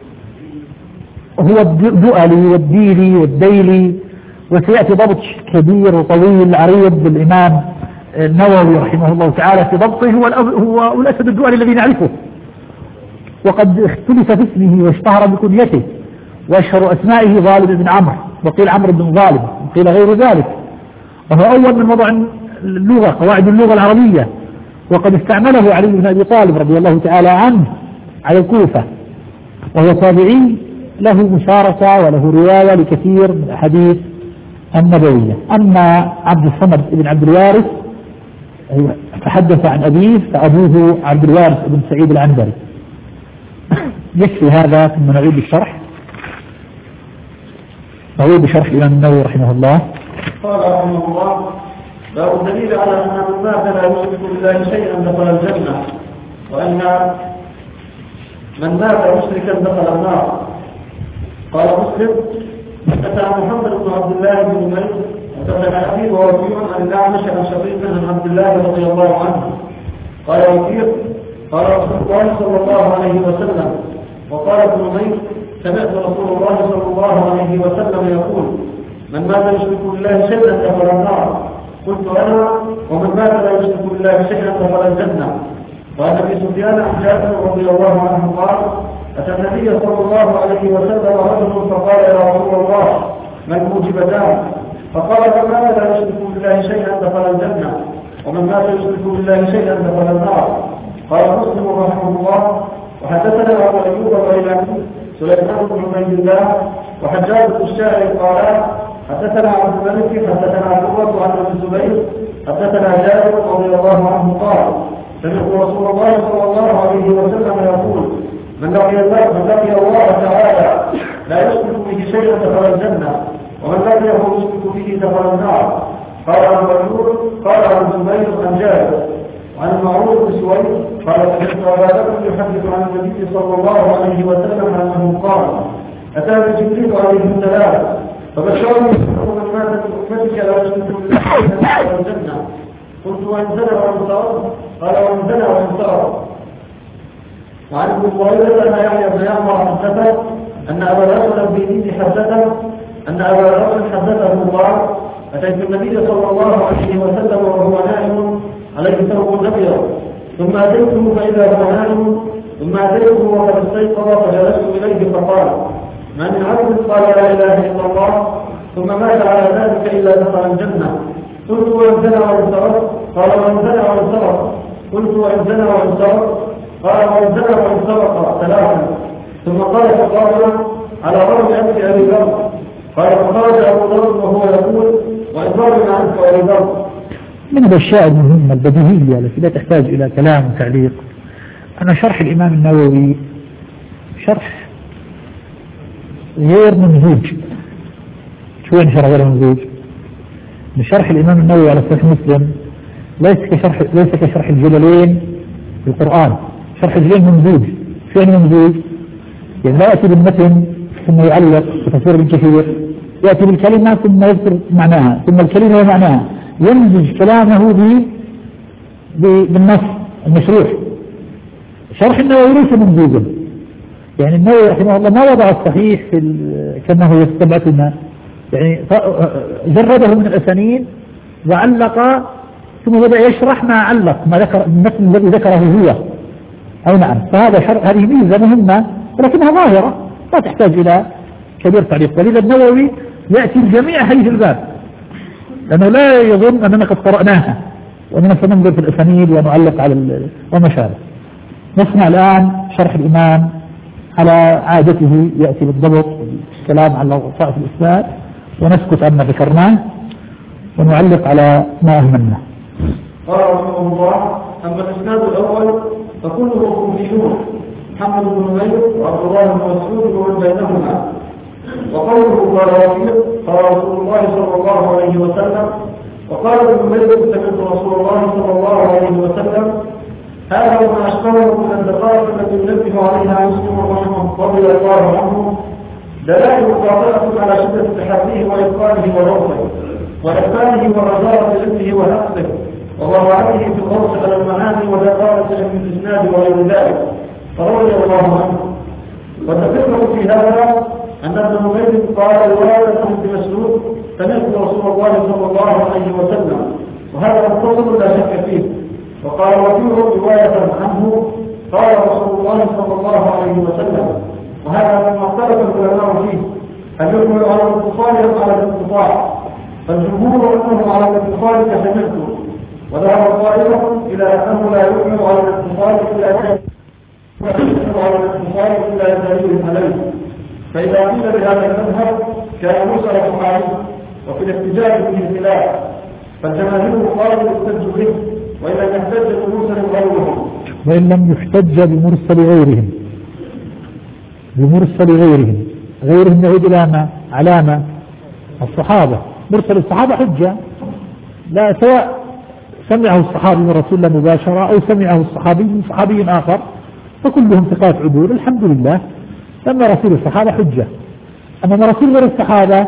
Speaker 1: هو الدؤلي والديلي والديلي، وسيأتي ضبط كبير وطويل عريض بالإمام النووي رحمه الله تعالى في ضبطه. هو هو أبو الأسد الدؤلي الذي نعرفه، وقد اختلف في اسمه واشتهر بكنيته، وأشهر أسمائه غالب بن عمرو، وقيل عمرو بن غالب، وقيل غير ذلك. وهو أول من وضع اللغة قواعد اللغة العربية، وقد استعمله علي بن أبي طالب رضي الله تعالى عنه على الكوفة، وهو تابعي له مشاركة وله رواية لكثير من الأحاديث النبوية. أما عبد الصمد بن عبد الوارث تحدث عن أبيه، فأبوه عبد الوارث بن سعيد العنبري. يكفي هذا ثم نعيد الشرح. نعيد بشرح الإمام النووي رحمه الله.
Speaker 2: قال رحمه الله: باب الدليل على أن من مات لا يشرك بالله شيئا دخل الجنة، وأن من مات مشركا دخل النار. قال مسلم: حدثنا محمد بن عبد الله بن ميت حدثنا أبي ووكيع عن الأعمش عن شقيق بن عبد الله رضي الله عنه قال وكيع: قال رسول الله صلى الله عليه وسلم. وقال ابن ميت: سمعت رسول الله صلى الله عليه وسلم يقول: من مات يشرك بالله شيئا دخل النار. قلت أنا: ومن مات لا يشرك بالله شيئا دخل الجنة. وعن أبي سفيان عن جابر رضي الله عنه قال: أتى النبي صلى الله عليه وسلم رجل فقال: يا رسول الله، ما الموجبتان؟ فقال: من مات لا يشرك بالله شيئا دخل الجنة، ومن مات يشرك بالله شيئا دخل النار. قال مسلم رحمه الله: وحدثنا أبو أيوب الغيلاني سليمان بن عبيد الله وحجاج الشاعر قال: حدثنا عبد الملك حدثنا عروة عن ابن الزبير حدثنا جابر رضي الله عنه قال: سمعت رسول الله صلى الله عليه وسلم يقول: من لقي الله من لقي الله تعالى لا يشرك به شيئا دخل الجنة، ومن لقيه يشرك به دخل النار. قال عن رجل قال عن الزبير عن جابر عن المعروف بن سويد قال: سمعت أبا بكر يحدث عن النبي صلى الله عليه وسلم انه قال: اتاني جبريل عليه السلام فبشرني من مات من امتك لا يشرك بالله شيئا دخل الجنة. قلت: وان زنى وان سرق؟ قال: وان زنى وان سرق. وعن ابن هريرة أن يحيى بن يعمر حدثه أن أبا الأسود البيني حدثه أن أبا الأسود حدثه قال: أتيت النبي صلى الله عليه وسلم وهو نائم عليه ثوب أبيض، ثم أتيته فإذا هو نائم، ثم أتيته وقد استيقظ فجلست إليه فقال: ما من عبد قال لا إله إلا الله ثم مات على ذلك إلا دخل الجنة. قلت: وإن زنى وإن سرق؟ قال: وإن زنى وإن سرق. قلت: وإن زنى وإن سرق؟ قال: وإن زنى وإن سرق ثلاثا. ثم قال: فقال على رغم أنف أبي ذر. قال: فخرج أبو ذر وهو يقول: وإن ضرب عنك أبي ذر.
Speaker 1: من الأشياء المهمة البديهية التي لا تحتاج إلى كلام وتعليق أن شرح الإمام النووي شرح غير ممزوج. شو يعني شرح غير ممزوج؟ شرح الإمام النووي على صحيح مسلم ليس كشرح ليس كشرح الجلالين في القرآن. شرح الجلالين ممزوج. شو يعني ممزوج؟ يعني لا يأتي بالمتن ثم يعلق بتفسير الكثير، يأتي بالكلمة ثم يذكر معناها، ثم الكلمة ومعناها، يمزج كلامه بالنص المشروح. شرح النووي ليس ممزوجا، يعني النووي رحمه الله ما وضع الصحيح في كما هو يستبعثنا، يعني جرده من الأسانيد وعلق ثم بدأ يشرح ما علق ما ذكر المتن الذي ذكره هو. أي نعم، فهذا شرح هذه ميزة مهمة ولكنها ظاهرة لا تحتاج إلى كبير تعليق. ولذا النووي يأتي الجميع هذه الباب، لأنه لا يظن أننا قد قرأناها وأننا سننظر في الأسانيد ونعلق على وما شابه. نسمع الآن شرح الإمام على عادته، يأتي بالضبط الكلام على وصائف الإسناد ونسكت عما ذكرناه ونعلق على ما أهملنا.
Speaker 2: قال رحمه الله: أما الإسناد الأول فكله كوفيون محمد بن نمير وعبد الله بن مسعود ومن بينهما. وقوله قال وكيع قال رسول الله صلى الله عليه وسلم. وقال ابن نمير سمعت رسول الله صلى الله عليه وسلم. هذا ما أشبهه من الدقائق التي ينبه عليها مسلم رحمه رضي الله عنه، دلائل قاطعة على شدة تحريه وإتقانه ورغبه وإحسانه ورجاء علمه ونقصه وضراعته في الغوص على المعاني ودقائق علم الإسناد وغير ذلك، فرضي الله عنه. وتفكر في هذا أن ابن نمير قال رواية ابن مسعود سمعت رسول الله صلى الله عليه وسلم، وهذا مختصر لا شك فيه. وقال وكيع رواية عنه قال رسول الله صلى الله عليه وسلم، وهذا مما اختلف العلماء فيه، هل يحمل على الاتصال أم على الانقطاع؟ فالجمهور انه على الاتصال كسمعته، وذهب طائفة الى انه لا يحمل على الاتصال الا يحمل على الاتصال الا دليل عليه. فاذا قيل بهذا المذهب كان مرسل صحابي، وفي الاحتجاج به خلاف، فالجماهير قالوا يحتج به وان لم يحتج بمرسل غيرهم
Speaker 1: وان لم يحتج بمرسل غيرهم بمرسل غيرهم غيرهم يعود إلى ما علامة الصحابة. مرسل الصحابة حجة، لا سواء سمعه الصحابي من رسول الله مباشرة أو سمعه الصحابي من صحابي آخر، فكلهم ثقات عدول الحمد لله. لما رسول الصحابة حجة، أما رسول غير الصحابة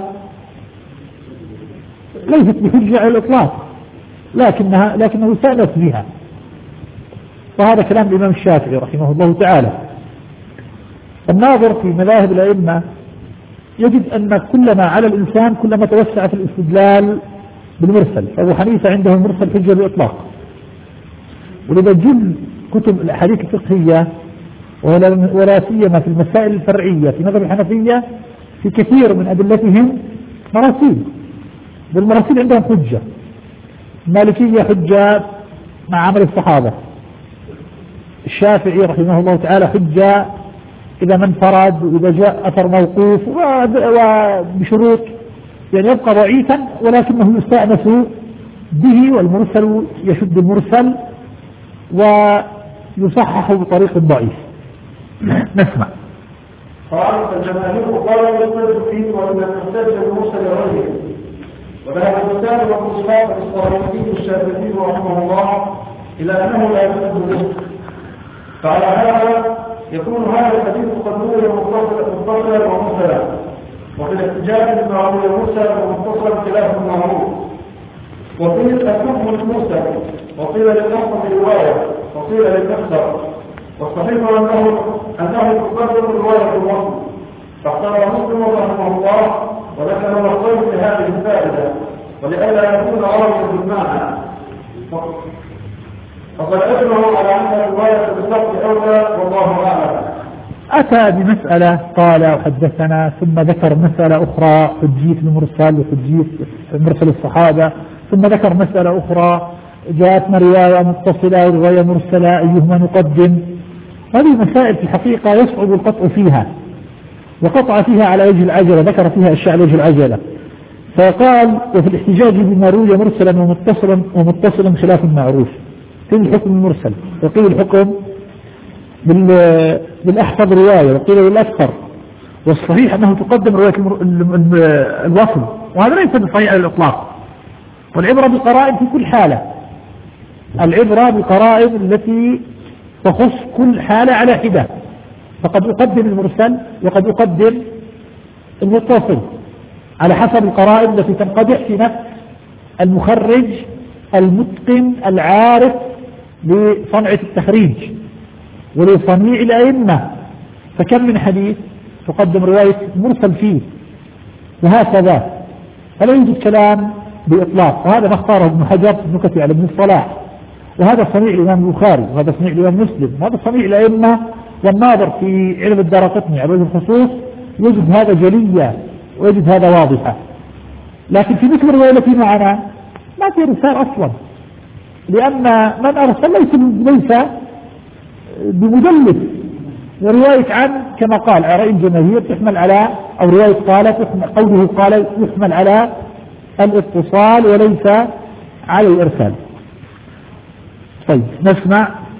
Speaker 1: ليست بحجة على الإطلاق، لكنها لكنه سألت بها. وهذا كلام الإمام الشافعي رحمه الله تعالى. الناظر في مذاهب الأئمة يجد أن كلما على الإنسان كلما توسع في الاستدلال بالمرسل. أبو حنيفة عنده المرسل حجة بإطلاق، ولذا جل كتب الأحاديث الفقهية ولا سيما في المسائل الفرعية في مذهب الحنفية في كثير من أدلتهم مراسيل، والمراسيل عندهم حجة. المالكية حجة مع عمل الصحابة، الشافعي رحمه الله تعالى حجة إذا من فرد وإذا جاء أثر موقوف وبشروط يعني يبقى ضعيفا ولكنه يستأنس به، والمرسل يشد المرسل ويصحح بطريق ضعيف. نسمع.
Speaker 2: قال الجماهير قالوا يحتج فيه وإن يحتج المرسل غيره، وذهب الإنسان وابن إسحاق الصالحي الشافعي رحمه الله إلى أنه لا يحتج به. فعلى هذا يكون هذا الحديث قد روي متصلا ومرسلا، وفي الاحتجاج بما روي مرسلا ومتصلا خلاف معروف. وقيل الحكم المرسل، وقيل للنص بروايه، وقيل للنفسر. والصحيح انه انه تقدم الروايه الوصل، فاختار مسلم رحمه الله وذكر الرسول لهذه الفائده ولئلا يكون عرضا بالمعنى، فقد أجمعوا على أن الرواية بالضبط أولى والله أعلم.
Speaker 1: أتى بمسألة قال وحدثنا، ثم ذكر مسألة أخرى حجية المرسل وحجية مرسل الصحابة، ثم ذكر مسألة أخرى جاءتنا رواية متصلة ورواية مرسلة أيهما نقدم. هذه مسائل في الحقيقة يصعب القطع فيها، وقطع فيها على وجه العجلة، ذكر فيها أشياء على وجه العجلة. فقال وفي الاحتجاج بما روي مرسلا ومتصلا ومتصلا خلاف معروف. قيل الحكم المرسل، وقيل الحكم بالأحفظ رواية، وقيل بالأكثر. والصحيح أنه تقدم رواية الوصل، وهذا ليس بصحيح على الإطلاق. والعبرة بالقرائن في كل حالة، العبرة بالقرائن التي تخص كل حالة على حدة، فقد يقدم المرسل وقد يقدم المتصل على حسب القرائن التي تنقدح في نفس المخرج المتقن العارف لصنعة التخريج ولصنيع الأئمة. فكم من حديث تقدم رواية مرسل فيه، وهكذا. فلا يوجد كلام بإطلاق، وهذا ما اختاره ابن حجر في النكت على ابن الصلاح، وهذا صنيع الإمام البخاري، وهذا صنيع الإمام مسلم، وهذا صنيع الأئمة. والناظر في علم الدارقطني على وجه الخصوص يجد هذا جليا ويجد هذا واضحا. لكن في مثل الرواية التي معنا ما في رسال أصلا، لأن من أرسل ليس ليس بمدلس، ورواية عن كما قال على رأي الجماهير تحمل على، أو رواية قالت قوله قال يحمل على الاتصال وليس على الإرسال. طيب نسمع.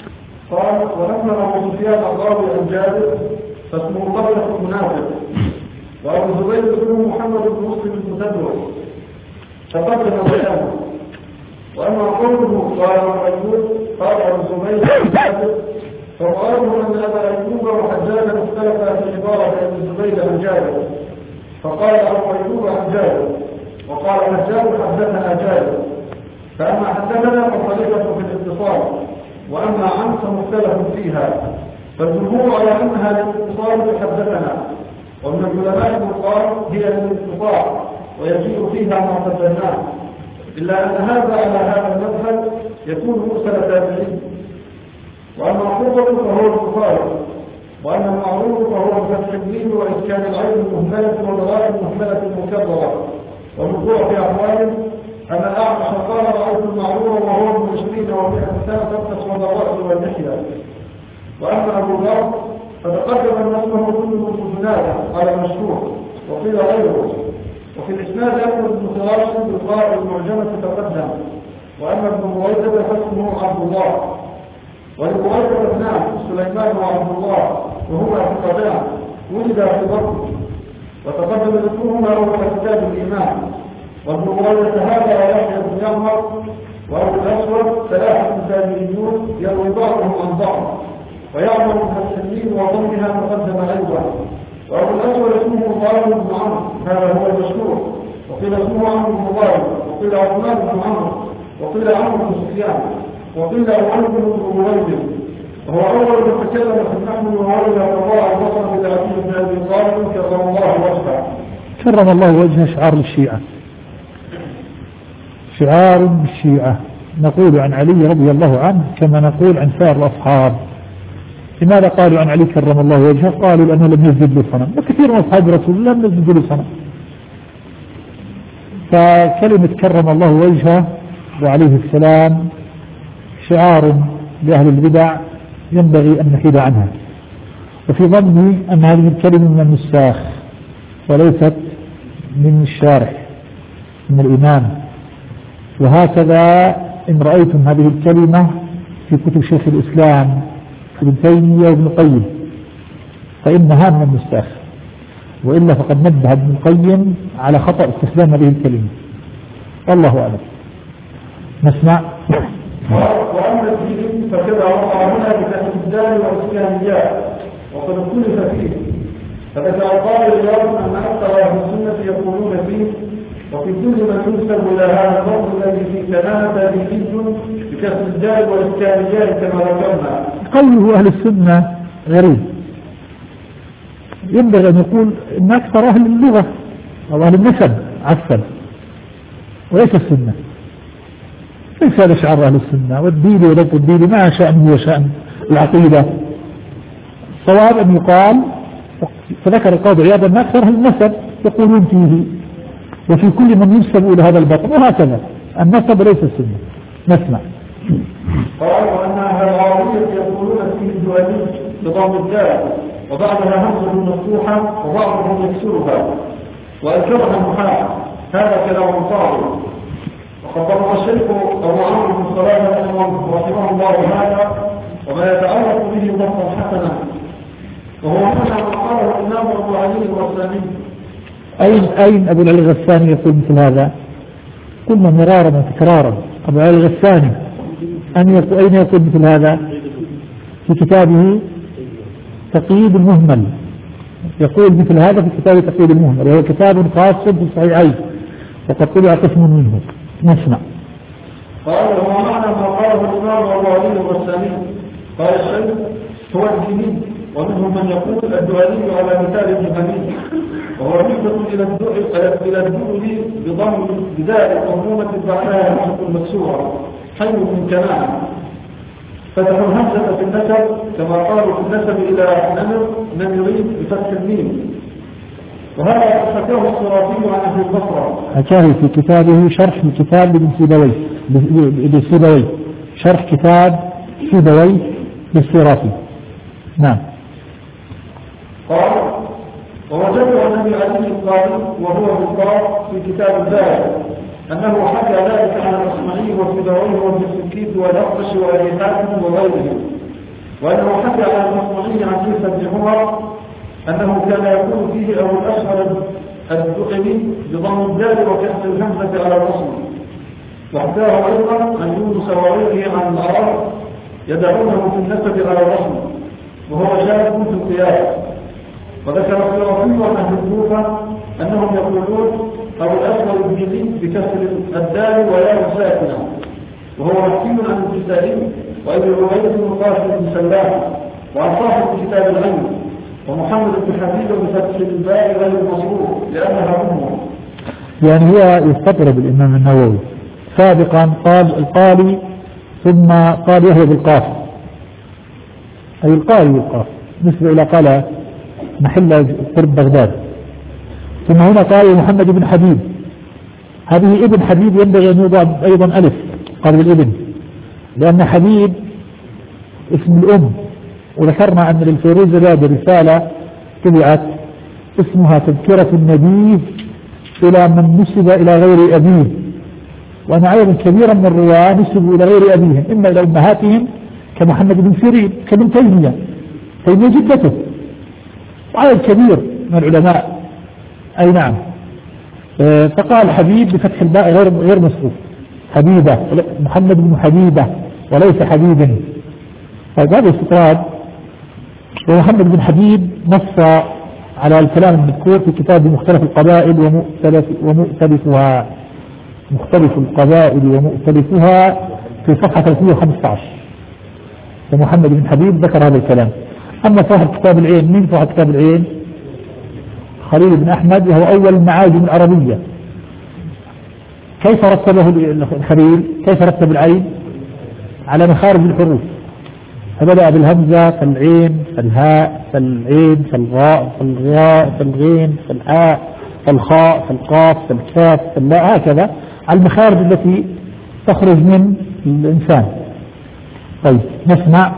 Speaker 2: قال ولما أبو سفيان الراوي عن جابر فاسمه طلحة المنافق، وأبو زبير بن محمد بن مسلم المتدرس تقدم بيانه. وأما قوله قال أيوب قال أبو زبير فقالوا أن أبا أيوب وحجاجا اختلفا في عبارة أبي زبير عن جابر، فقال أبو أيوب عن جابر وقال حجاج حدثنا جابر، فأما حدثنا فطريقة في الاتصال، وأما عنه فمختلف فيها، فالجمهور على أنها للاتصال حدثنا، ومن العلماء من قال هي للاتصال ويجيء فيها ما قدرناه، إلا أن هذا على هذا المذهب يكون مرسل تابعين. وأما الخطب فهو الكفار، وأما المعروف فهو بفتح الميم وإسكان العين المهملة والراء المهملة المكررة، والوقوع في أحوال أما أعمش قال رأيت المعروف وهو من عشرين ومئة سنة تبقص والرأس واللحية. وأما أبو ذر فتقدم أن اسمه كله جنادة على المشهور وقيل غيره، وفي الإسناد أحمد بن خراش بالقاء المعجمة تقدم. وأما ابن بريدة فاسمه عبد الله، ولبريدة ابنان سليمان وعبد الله وهما ثقتان ولدا في بطن، وتقدم ذكرهما وهو كتاب الإيمان. وابن بريدة هذا ويحيى بن يعمر وأبو الأسود ثلاثة تابعيون يروي بعضهم عن بعض، ويعمر بن السنين وضمها تقدم أيضا. وأبو الأسود اسمه الله بن عمرو هذا هو المشهور، وقيل اسمه عمرو بن مبارك، وقيل عثمان بن عمرو، وقيل عمرو بن سفيان، وقيل عمرو بن مويد، وهو أول من تكلم في النحو وولد الله البصر إلى علي بن أبي طالب كرم الله وجهه.
Speaker 1: كرم الله وجهه شعار الشيعة، شعار الشيعة. نقول عن علي رضي الله عنه كما نقول عن سائر الأصحاب. لماذا قالوا عن علي كرم الله وجهه؟ قالوا لأنه لم يسجد له صنم، وكثير من أصحاب رسول الله لم يسجدوا له صنم. فكلمة كرم الله وجهه وعليه السلام شعار لأهل البدع ينبغي أن نحيد عنها. وفي ظني أن هذه الكلمة من النساخ وليست من الشارح من الإمام، وهكذا إن رأيتم هذه الكلمة في كتب شيخ الإسلام ابن تيمية وابن القيم فإنها من النساخ، وإلا فقد نبه ابن القيم على خطأ استخدام هذه الكلمة. والله أعلم. نسمع.
Speaker 2: وأما الدين فكذا وقع هنا بفتح الدال والإسلاميات وقد اختلف فيه، فذكر قال اليوم أن أكثر أهل السنة يقولون فيه وفي كل ما ينسب إلى هذا الفضل الذي في كلامه تاريخي بكسر الدال والإسلاميات كما ذكرنا.
Speaker 1: قوله أهل السنة غريب، ينبغي أن يقول إن أكثر أهل اللغة أو أهل النسب عفوا، وليس السنة. ليس هذا شعار أهل السنة، والدين ولد الدين ما شأنه وشأن العقيدة. صواب أن يقال، فذكر القاضي عياض أن أكثر أهل النسب يقولون فيه وفي كل من ينسب إلى هذا البطن، وهكذا النسب ليس السنة. نسمع.
Speaker 2: قالوا أن أهل العربية يقولون فيه الدوالي بضم الدال وبعضها همزة مفتوحة وبعضهم يكسرها وأنكرها المحال، هذا كلام صادق. وقد ضرب الشيخ أبو عمرو بن صلاح رحمه الله هذا وما يتعلق به ضبطا حسنا، وهو معنى ما قاله الإمام أبو علي الغساني.
Speaker 1: أين أين أبو علي الغساني يقول مثل هذا؟ قلنا مرارا وتكرارا. أبو علي الغساني أن يقول أين يقول مثل هذا؟ في كتابه تقييد المهمل، يقول مثل هذا في كتاب تقييد المهمل، وهو كتاب خاص بالصحيحين وقد طلع قسم منه. نسمع.
Speaker 2: قال هو معنى ما قاله الإمام أبو علي الغساني. قال الشيخ هو الجنين، ومنهم من يقول الدعالي على مثال الجهني، وهو نسبة إلى الدعاء إلى الدعاء بضم بداية مضمومة بعدها همزة مكسورة حي من كنان، فتحوا الهمزة في النسب كما قالوا في النسب إلى نمر نمرين بفتح الميم، وهذا حكاه الصرافي عن أهل البصرة.
Speaker 1: حكاه في كتابه شرح الكتاب لابن سيبويه للسيبويه شرح كتاب سيبويه للصرافي. نعم.
Speaker 2: قال ووجدت عن ابي علي القاضي وهو بالقاف في كتاب الباب انه حكى ذلك عن الاصمعي وسيبويه وابن السكيت والاخفش وابي حاتم وغيرهم، وأنه حكى على المصنوعي عن عيسى بن عمر أنه كان يقول فيه أبو الأشهر الدقني بضم الدال وكسر الهمزة على الوصل. وحكاه أيضا عن يونس وغيره عن العرب يدعونه في النسب على الوصل وهو شاهد في القياس. وذكر السيوطي وأهل الكوفة أنهم يقولون أبو الأشهر الدقني بكسر الدال وياء ساكنة، وهو محكي عن الكسائي وابن عبيدة بن قاسم بن سلاح وعن صاحب كتاب العلم ومحمد بن حبيب بفتح الباء غير المصروف لأنها أمه.
Speaker 1: يعني هو يستطرد الإمام النووي سابقا قال القالي ثم قال يهوى بالقاف، أي القالي بالقاف نسبة إلى قال محل قرب بغداد. ثم هنا قال محمد بن حبيب، هذه ابن حبيب ينبغي أن يوضع أيضا ألف قبل الابن، لأن حبيب اسم الأم. وذكرنا أن للفيروزاباد رسالة طبعت اسمها تذكرة النبي إلى من نسب إلى غير أبيه، وأن عددا كبيرا من الرواة نسبوا إلى غير أبيهم إما إلى أمهاتهم كمحمد بن سيرين كابن تيمية تيمية جدته، وعدد كبير من العلماء. أي نعم. فقال حبيب بفتح الباء غير غير مصروف، حبيبة محمد بن حبيبة وليس حبيبا. هذا استطراد. ومحمد بن حبيب نص على الكلام المذكور في كتاب مختلف القبائل ومؤتلف ومؤتلفها مختلف القبائل ومؤتلفها في صفحة ثلاثمائة وخمسة عشر. ومحمد بن حبيب ذكر هذا الكلام. أما صاحب كتاب العين، من صاحب كتاب العين؟ خليل بن أحمد، وهو أول المعاجم العربية. كيف رتبه الخليل؟ كيف رتب العين؟ على مخارج الحروف، فبدأ بالهمزة فالعين فالهاء فالعين فالغاء فالغاء فالغين فالحاء فالخاء فالقاف فالكاف فاللاء، هكذا على المخارج التي تخرج من الإنسان. طيب نسمع.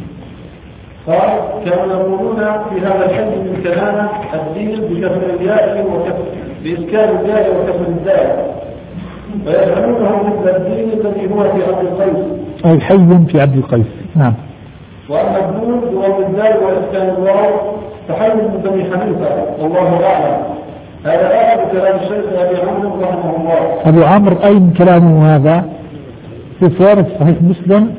Speaker 2: قال كانوا يقولون في هذا الحد من كلامه الدين بكسر الياء وكسر بإسكان الياء وكسر الدال، فيجعلونه مثل الدين الذي هو في عبد القيس،
Speaker 1: أي حي في عبد القيس. نعم.
Speaker 2: وأما الدين بضم الدال وإسكان الواو فحي من بني حنيفة والله أعلم. هذا آخر كلام الشيخ أبي عمرو رحمه الله.
Speaker 1: أبو عمرو أي من كلامه هذا؟ في صيانة صحيح مسلم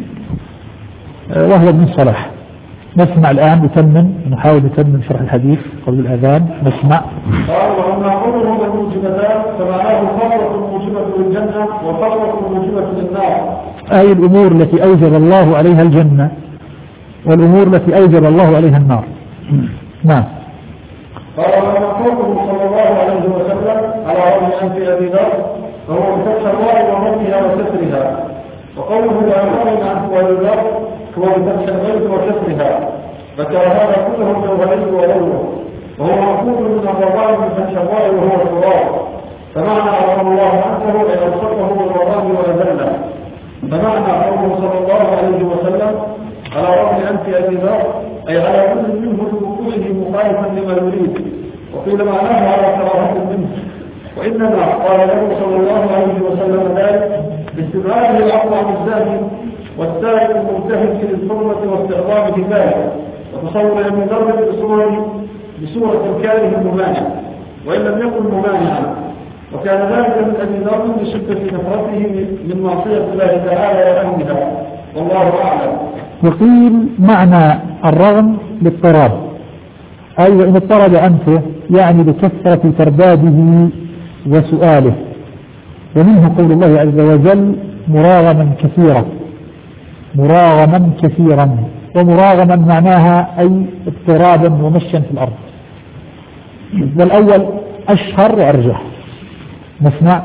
Speaker 1: وهو ابن صلاح. نسمع الآن نتمم، نحاول نتمم شرح الحديث قبل الأذان. نسمع.
Speaker 2: قال وأما قوله الموجبتان فمعناه فرق موجبة للجنة وفرق موجبة للنار،
Speaker 1: أي الأمور التي أوجب الله عليها الجنة والأمور التي أوجب الله عليها النار. نعم.
Speaker 2: قال وأما قوله صلى الله عليه وسلم على رأي أنف أبي ذر فهو بفتح الواو ومضيها وكسرها، وقوله لا يعلم أنف أبي ذر هو بفتح الغيب وكسرها، ذكر هذا كله الجوهري وغيره، وهو مأخوذ من الرضان من فتح الواو وهو التراب، فمعنى عظم الله عنه أن أوصفه بالرضان وأذله. فمعنى قوله صلى الله عليه وسلم على رغم أنف أبي ذر أي على كل منه لوقوعه مخالفا لما يريد، وقيل معناه على كراهة منه، وإنما قال له صلى الله عليه وسلم ذلك باستبعاده العفو عن الزاهد والسائل المجتهد في الحرمة واستعظام ذلك، وتصور أن يدرب بصورة بصورة الكاره الممانع وإن لم يكن ممانعا، وكان ذلك من أبي ذر بشدة نفرته من معصية الله تعالى وأهلها، والله أعلم.
Speaker 1: وقيل معنى الرغم للطراب، أي وإن اضطرب أنفه يعني بكثرة ترداده وسؤاله، ومنه قول الله عز وجل مراغما كثيرا، مراغما كثيرا، ومراغما معناها أي اضطرابا ومشيا في الأرض، والأول أشهر وأرجح. نسمع.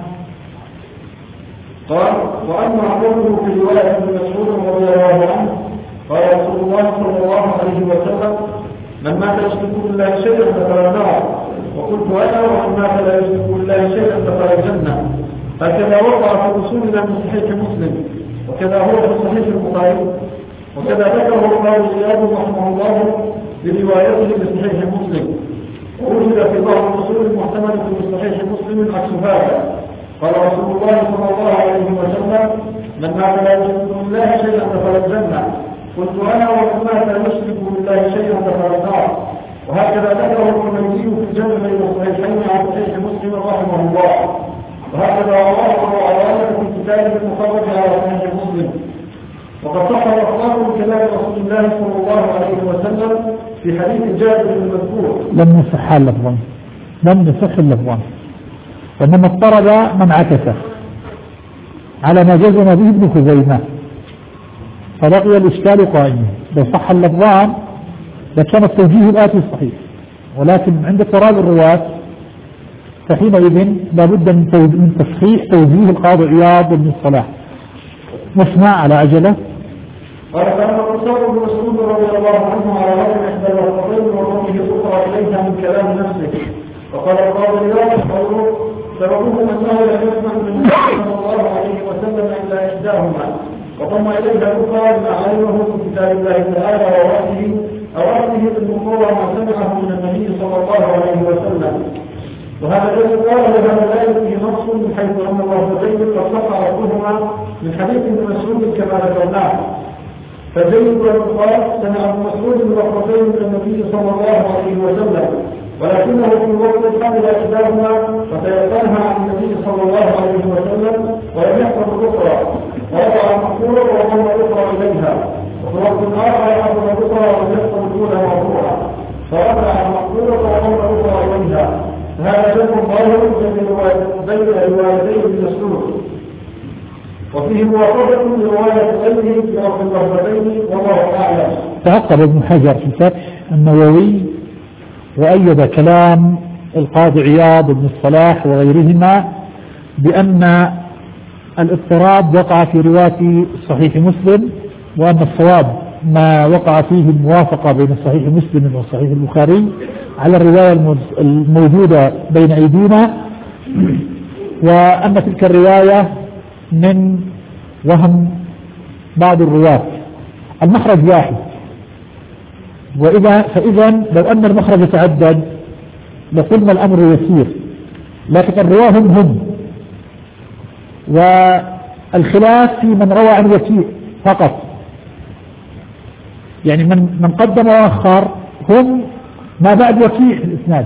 Speaker 2: قال وأما قوله في رواية ابن مسعود رضي الله عنه قال رسول الله صلى الله عليه وسلم من مات يشرك بالله شيئا دخل النار، وقلت أنا ومن مات لا يشرك بالله شيئا دخل الجنة. هكذا وقع في أصولنا من صحيح مسلم، وكذا هو في صحيح البخاري، وكذا ذكره الله زياد رحمه الله بروايته بصحيح مسلم، ووجد في بعض الأصول المحتملة في صحيح مسلم عكس هذا. قال رسول الله صلى الله عليه وسلم من مات لا يشرك بالله شيئا دخل الجنة، قلت أنا ومن مات يشرك بالله شيئا دخل النار. وهكذا ذكره الحميدي في الجمع بين الصحيحين عن صحيح مسلم رحمه الله، وهكذا رواه على في كتابه المخرج على صحيح مسلم. وقد صح الأخبار من كلام رسول الله صلى الله عليه وسلم في حديث جابر المذكور.
Speaker 1: لم يصح اللفظان، لم يصح اللفظان، وإنما اضطرب من عكسه على ما جزم به ابن خزيمة، فبقي الإشكال قائما. لو صح اللفظان لكان التوجيه الآتي صحيح، ولكن عند اضطراب الرواة فحينئذ لابد من تصحيح توجيه القاضي عياض بن الصلاح. نسمع على عجلة.
Speaker 2: قال كان الرسول بن مسعود رضي الله عنه على وجه احدى الوقتين وروحه الاخرى اليها من كلام نفسه. وقال القاضي عياض سببه انه لا يسمع من النبي صلى الله عليه وسلم الا احداهما، وضم اليها الاخرى ما علمه في كتاب الله تعالى ووحيه او وحيه بالمقوى ما سمعه من النبي صلى الله عليه وسلم. وهذا الذي قال هذا لا فيه نص من حيث ان الله زيد قد صح عرضهما من حديث ابن مسعود كما ذكرناه. فزيد قال سمع ابن مسعود مرتين من النبي صلى الله عليه وسلم، ولكنه في وقت حمل احداهما فتيقنها عن النبي صلى الله عليه وسلم ولم يحفظ الاخرى، ووضع المقوله وضم الاخرى اليها، وفي وقت اخر يحفظ الاخرى ولم يحفظ الاولى مرفوعه، فرفع المقوله وضم الاخرى اليها. هذا جمع ظاهر بين الروايتين من مسعود، وفيه موافقة لرواية غيره في أرض اللفظتين والله أعلم.
Speaker 1: تعقب ابن حجر في الفتح النووي وأيد كلام القاضي عياض بن الصلاح وغيرهما بأن الاضطراب وقع في رواية صحيح مسلم، وأن الصواب ما وقع فيه الموافقة بين صحيح مسلم وصحيح البخاري على الرواية الموجودة بين أيدينا، وأن تلك الرواية من وهم بعض الرواة. المخرج واحد، وإذا فإذا لو أن المخرج يتعدد لقلنا الأمر يسير، لكن الرواة هم هم، والخلاف في من روى عن وكيع فقط، يعني من من قدم وأخر هم ما بعد وكيع في الإسناد،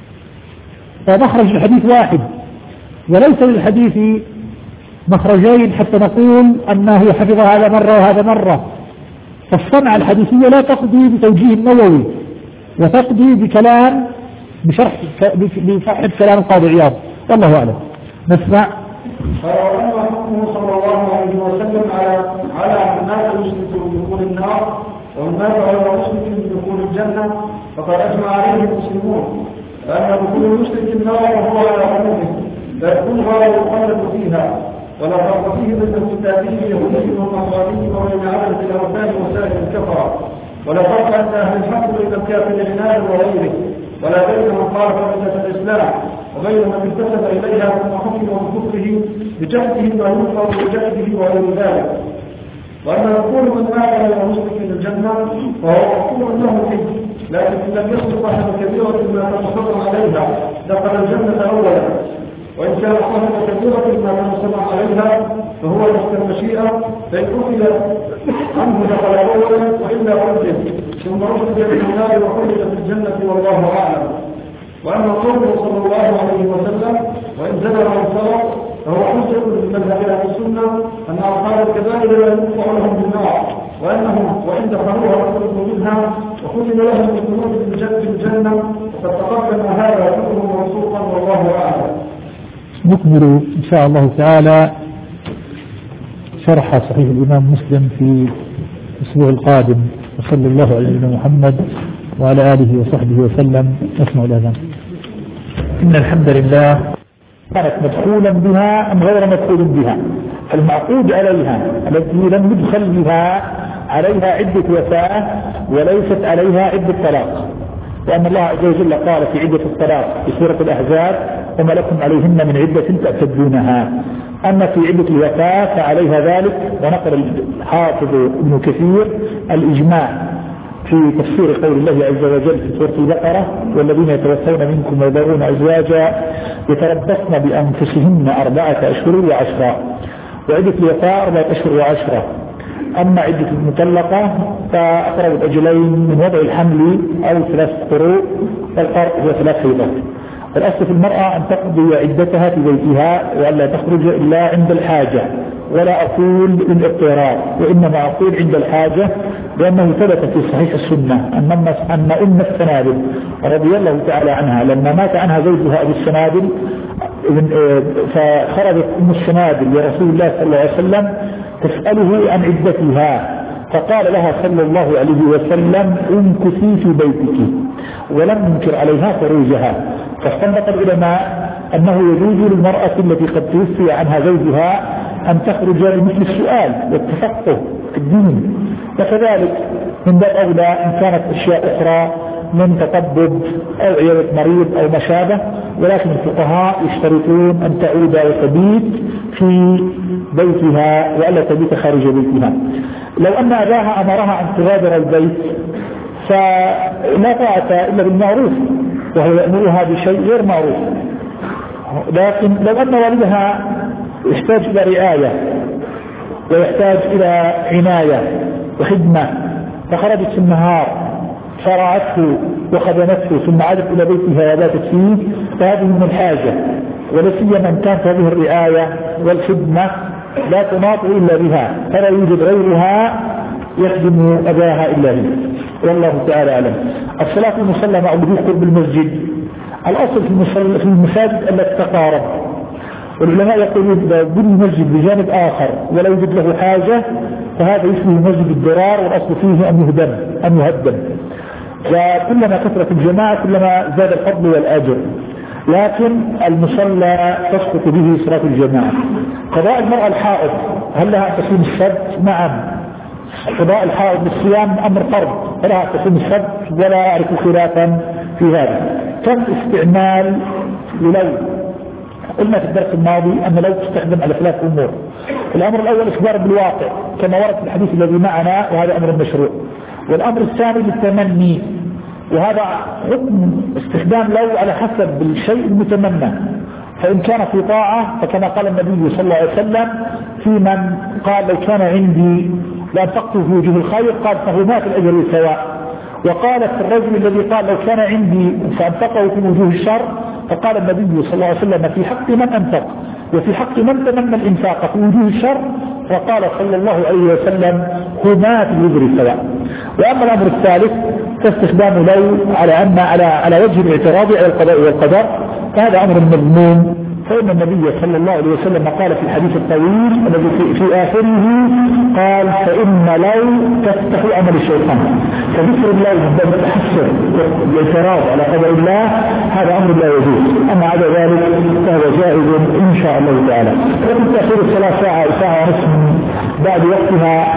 Speaker 1: فمخرج الحديث واحد، وليس للحديث مخرجين حتى نقول أنه حفظ هذا مرة وهذا مرة. فالصنعة الحديثية لا تقضي بتوجيه النووي، وتقضي بكلام بشرح بصحة كلام القاضي عياض، والله أعلم. نسمع.
Speaker 2: فروى حكمه صلى الله عليه وسلم على على من مات يشرك بدخول النار ومن مات غير مشرك بدخول الجنة، فقد أجمع عليه المسلمون لأن دخول المشرك النار وهو على عمومه لا يكون غير يخلد فيها، ولا فرق فيه بين الكتابي اليهودي والنصراني وبين عبدة الأوثان وسائر الكفرة، ولا فرق أن أهل الحق بين الكافر العناد وغيره، ولا بين من خالف ملة الإسلام وبين من انتسب إليها ثم حكم بكفره بجهده ما ينفر بجهده وغير ذلك. وأما يقول من مات غير مشرك الجنة فهو مقول أنه حج، لكن إن لم يكن صاحب كبيرة ما تنصر عليها دخل الجنة أولا، وإن كان صاحب كبيرة ما تنصر عليها فهو تحت المشيئة، فإن قتل عنه دخل أولا وإلا قتل ثم رشد إلى النار وخلد في الجنة والله أعلم. وأما قوله صلى الله عليه وسلم وإن زنى من سرق فهو حجة لمذهب أهل السنة أن أصحاب الكبائر لا يدفع لهم بالنار، وأنهم وإن دخلوها خرجوا منها وختم لهم بالخلود في الجنة، وقد تقدم هذا كله موثوقا والله أعلم.
Speaker 1: نكمل إن شاء الله تعالى شرح صحيح الإمام مسلم في الأسبوع القادم، وصلى الله على نبينا محمد وعلى آله وصحبه وسلم. نسمع الأذان. إن الحمد لله كانت مدخولا بها أم غير مدخول بها، المعقود عليها التي لم يدخل بها عليها عدة وفاة وليست عليها عدة طلاق، وأن الله عز وجل قال في عدة الطلاق في سورة الأحزاب وما لكم عليهن من عدة تعتدونها. أما في عدة الوفاة فعليها ذلك، ونقل الحافظ ابن كثير الإجماع في تفسير قول الله عز وجل في سورة البقرة والذين يتوفون منكم ويذرون أزواجا يتربصن بأنفسهن أربعة أشهر وعشرة، وعدة الوفاة أربعة أشهر وعشرة. أما عدة المطلقة فأقرب الأجلين من وضع الحمل أو ثلاث قروء، والقرء هو ثلاث حيضات. الأصل في المرأة أن تقضي عدتها في بيتها وألا تخرج إلا عند الحاجة، ولا أقول للاضطرار وإنما أقول عند الحاجة، لأنه ثبت في صحيح السنة أن أن أم السنابل رضي الله تعالى عنها لما مات عنها زوجها أبو السنابل فخرجت أم السنابل لرسول الله صلى الله عليه وسلم تسأله عن عدتها، فقال لها صلى الله عليه وسلم امكثي في بيتك، ولم ينكر عليها خروجها. فاستنبط العلماء أنه يجوز للمرأة التي قد توفي عنها زوجها أن تخرج لمثل السؤال والتفقه في الدين، وكذلك من باب أولى إن كانت أشياء أخرى من تطبب أو عيادة مريض أو ما شابه، ولكن الفقهاء يشترطون أن تعود وتبيت في بيتها وألا تبيت خارج بيتها. لو أن أباها أمرها أن تغادر البيت فلا طاعة إلا بالمعروف، وهو يأمرها بشيء غير معروف. لكن لو أن والدها يحتاج إلى رعاية ويحتاج إلى عناية وخدمة فخرجت في النهار فرعته وخدمته ثم عادت إلى بيتها وباتت فيه، فهذه من الحاجة، ولسيما من كانت هذه الرعاية والخدمة لا تناط إلا بها، فلا يوجد غيرها يخدم أباها إلا به، والله تعالى أعلم. الصلاة في المصلى مع وجود قرب المسجد، الأصل في المساجد ألا تتقارب، والعلماء يقولون إذا بني مسجد بجانب آخر ولا يوجد له حاجة فهذا يشبه مسجد الضرار، والأصل فيه أن يهدم أن يهدم وكلما كثرت الجماعة كلما زاد الفضل والأجر. لكن المصلى تسقط به صلاة الجماعة. قضاء المرأة الحائض هل لها أن تصوم السبت؟ نعم، قضاء الحائض بالصيام أمر فرض، لها أن تصوم السبت ولا أعرف خلافا في هذا. كم استعمال لو؟ قلنا في الدرس الماضي أن لو تستخدم على ثلاث أمور. الأمر الأول إخبار بالواقع كما ورد في الحديث الذي معنا وهذا أمر مشروع، والأمر الثاني بالتمني، وهذا حكم استخدام لو على حسب الشيء المتمنى، فإن كان في طاعة فكما قال النبي صلى الله عليه وسلم في من قال لو كان عندي لأنفقت في وجوه الخير قال فهو ما في الأجر سواء، وقالت الرجل الذي قال لو كان عندي فأنفقه في وجوه الشر فقال النبي صلى الله عليه وسلم في حق من أنفق وفي حق من تمنى الإنفاق في وجوه الشر، فقال صلى الله عليه وسلم هما في الوزر سواء. وأما الأمر الثالث فاستخدام لو على أن على على وجه الاعتراض على القضاء والقدر، فهذا أمر مذموم، فإن النبي صلى الله عليه وسلم قال في الحديث الطويل الذي في, في آخره قال فإن لو تفتح عمل الشيطان، فذكر الله من باب التحسر والاعتراض على قدر الله هذا أمر لا يجوز، أما عدا ذلك فهو جائز إن شاء الله تعالى. وفي تأخير الصلاة ساعة أو ساعة ونصف بعد وقتها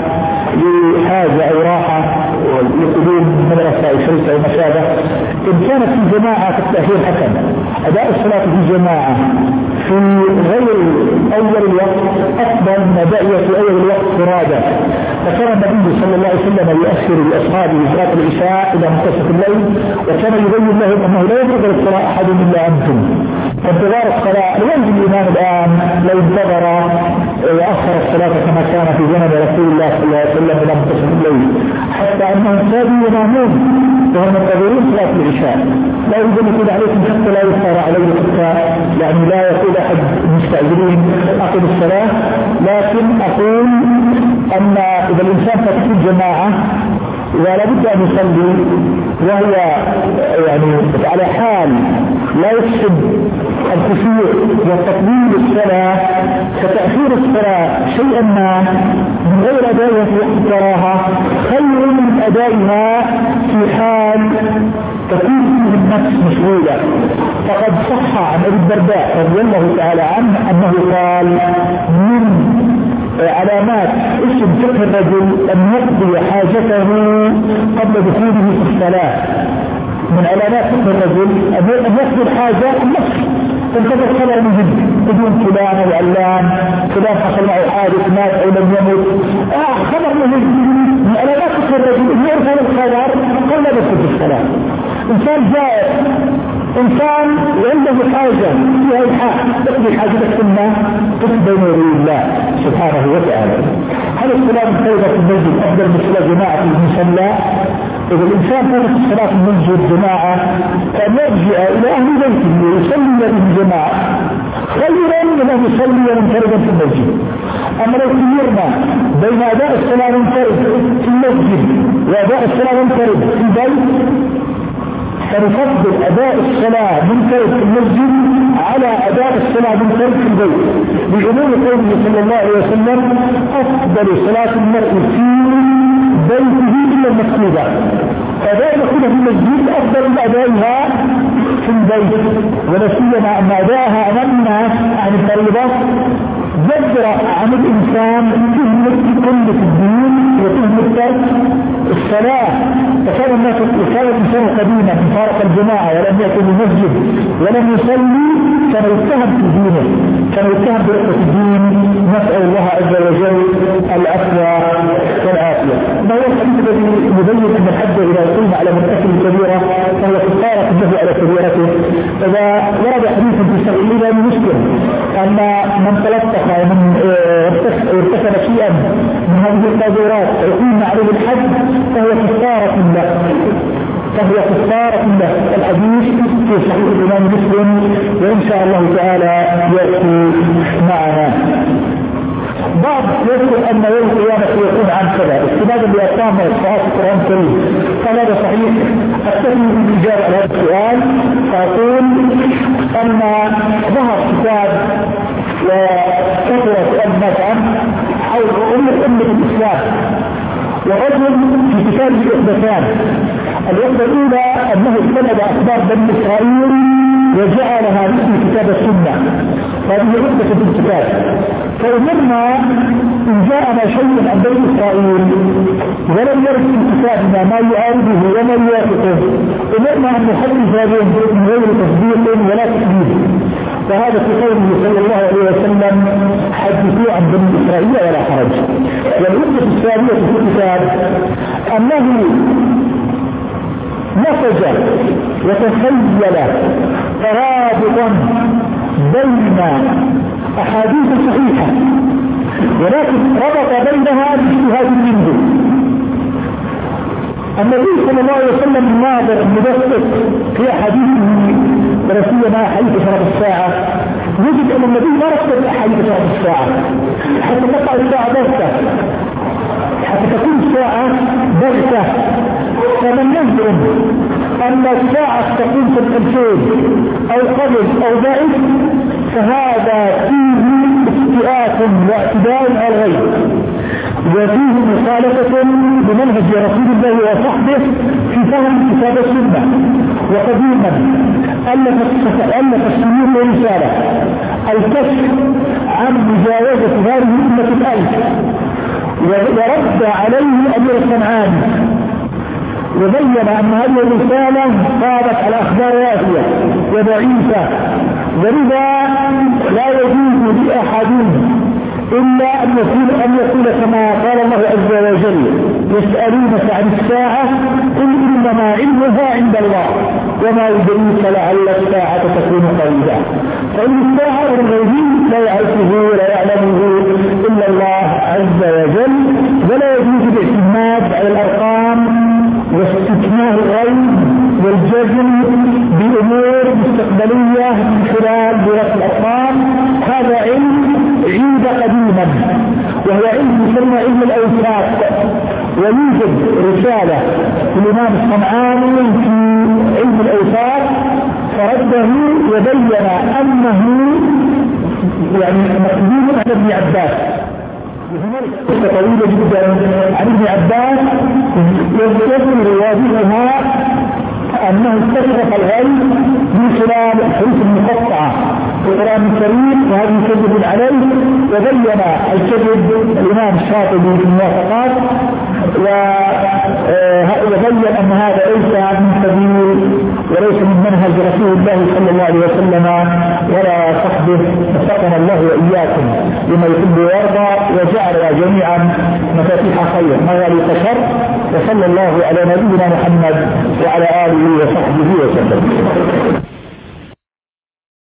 Speaker 1: لحاجة أو راحة لقدوم مدرسة أو شركة أو مشابه، إن كانت في جماعة فالتأخير حسن. أداء الصلاة في جماعة في غير أول الوقت أفضل من أدائها في أول الوقت فرادى، فكان النبي صلى الله عليه وسلم يؤخر لأصحابه صلاة العشاء إلى منتصف الليل، وكان يبين لهم أنه لا ينتظر الصلاة أحد إلا أنتم، فانتظار الصلاة لينزل الإمام الآن لو انتظر وأخر الصلاة كما كان في زمن رسول الله صلى الله عليه وسلم إلى منتصف الليل، حتى أنهم كانوا ينامون وهم منتظرون صلاة العشاء. لا يجب أن يكون عليكم حتى لا يصار عليه حتى يعني لا يقول أحد المستعجلين أقل الصلاة، لكن أقول أن إذا الإنسان فتح الجماعة ولا بد أن يصلي وهو يعني على حال لا يحسب الخشوع وتطويل الصلاة، فتأخير الصلاة شيئا ما من غير أدائها في وقت الكراهة خير من أدائها في حال تكون فيه النفس مشغولة. فقد صح عن أبي الدرداء رضي الله تعالى عنه أنه قال من علامات اسم فقه الرجل أن يقضي حاجته قبل دخوله في الصلاة. من علامات فقه الرجل أن يقضي الحاجة النفس، تنتظر خبر مهم بدون فلان أو علان فلان حصل معه حادث مات أو لم يمت، آه خبر مهم. من علامات فقه الرجل أن يعرف هذا الخبر قبل دخول في الصلاة. إنسان جائر، إنسان عنده حاجة فيها الحاق تقضي حاجتك ثم تقضي بين يدي الله سبحانه وتعالى. هل الصلاة منفردة في المسجد أفضل من صلاة جماعة في المصلى؟ إذا الإنسان فاتت الصلاة في المسجد جماعة فأن يرجع إلى أهل بيته ويصلي بهم جماعة خيرا من أن يصلي منفردا في المسجد. أما لو خيرنا بين أداء الصلاة منفرد في المسجد وأداء الصلاة منفرد في البيت فنفضل أداء الصلاة منفرد في المسجد على أداء الصلاة منفرد في البيت لعموم قوله صلى الله عليه وسلم أفضل صلاة المرء في بيته إلا المكتوبة. أداء المكتوبة في المسجد أفضل من أدائها في البيت ولا سيما أن أدائها أمام الناس عن الفريضة يجرأ عن الإنسان تهمة كل في الدين وتهمة الصلاة. فكان الناس وكان الإنسان قديما فارق الجماعة ولم يأتي المسجد ولم يصلي كان يتهم في دينه كان يتهم برقة الدين. نسأل الله عز وجل العفو والعافية. ما هو الحديث الذي يبين أن الحد إذا قيم على مرتكب كبيرة فهو كفارة له على كبيرته. إذا ورد حديث في صحيح مسلم أن من تلطف ومن ارتكب شيئا من هذه القاذورات يقيم عليه الحد فهو كفارة له فهو كفارة له. الحديث في صحيح الإمام مسلم وإن شاء الله تعالى يأتي معنا. بعض يذكر أن يوم القيامة يكون عن كذا استنادا لأرقام وإصحاحات القرآن الكريم قال هذا صحيح. أكتفي بالإجابة على هذا السؤال فأقول أن ظهر كتاب وكثرت أمة حول أمة أمة الإسلام ورجل في كتابه الإحداثان. الوحدة الأولى أنه استند أخبار بني إسرائيل وجعلها مثل كتاب السنة هذه عدة في الكتاب. فأمرنا إن جاءنا شيء عن بني إسرائيل ولم يرد في كتابنا ما يعارضه وما يوافقه أمرنا أن نحدث هذه من غير تصديق ولا تكذيب. فهذا في قوله صلى الله عليه وسلم حدثوا عن بني إسرائيل ولا حرج. والعدة الثانية في الكتاب أنه نسج وتخيل ترابطا بين أحاديث صحيحة ولكن ربط بينها باجتهاد منه. النبي صلى الله عليه وسلم الناظر المدقق في أحاديثه ورسيما حديث شرط الساعة يجد أن النبي ما رتب أحاديث شرط الساعة حتى تقع الساعة بغتة حتى تكون الساعة بغتة. فمن يزعم أن الساعة تكون في الألفين أو قبل أو بعد فهذا فيه استئاف واعتداء على الغيب وفيه مخالفة بمنهج رسول الله وصحبه في فهم كتاب السنة. وقديما ألف السنين ورسالة الكشف عن مجاوزة هذه الأمة الألف ورد عليه أمير الصنعاني وبين أن هذه الرسالة قامت على أخبار وافية وضعيفة ولذا لا يجوز لأحدهم إلا أن يقول أن يقول كما قال الله عز وجل يسألونك عن الساعة قل إنما علمها عند الله وما يدريك لعل الساعة تكون قريبا. فإن الساعة والغيب لا يعرفه ولا يعلمه إلا الله عز وجل ولا يجوز الاعتماد على الأرقام واستثناء الغيب والجزم بأمور مستقبلية من خلال دراسة الأرقام. هذا علم عيد قديما وهو علم يسمى علم الأوساط. ويوجد رسالة الإمام الصنعاني في علم الأوساط فرده وبين أنه يعني مقبول عن ابن عباس. وهناك قصة طويلة جدا عن ابن عباس يذكر روايتها أنه استشرف الغيب من خلال الحروف المقطعة في القرآن الكريم وهذه كذب عليه. وبين الكذب الإمام الشاطبي في الموافقات وبين أن هذا ليس من سبيل وليس من منهج رسول الله صلى الله عليه وسلم ولا صحبه. وفقنا الله وإياكم لما يحب ويرضى وجعلنا جميعا مفاتيح خير مغاليق شر. وصلى الله على نبينا محمد وعلى آله وصحبه وسلم.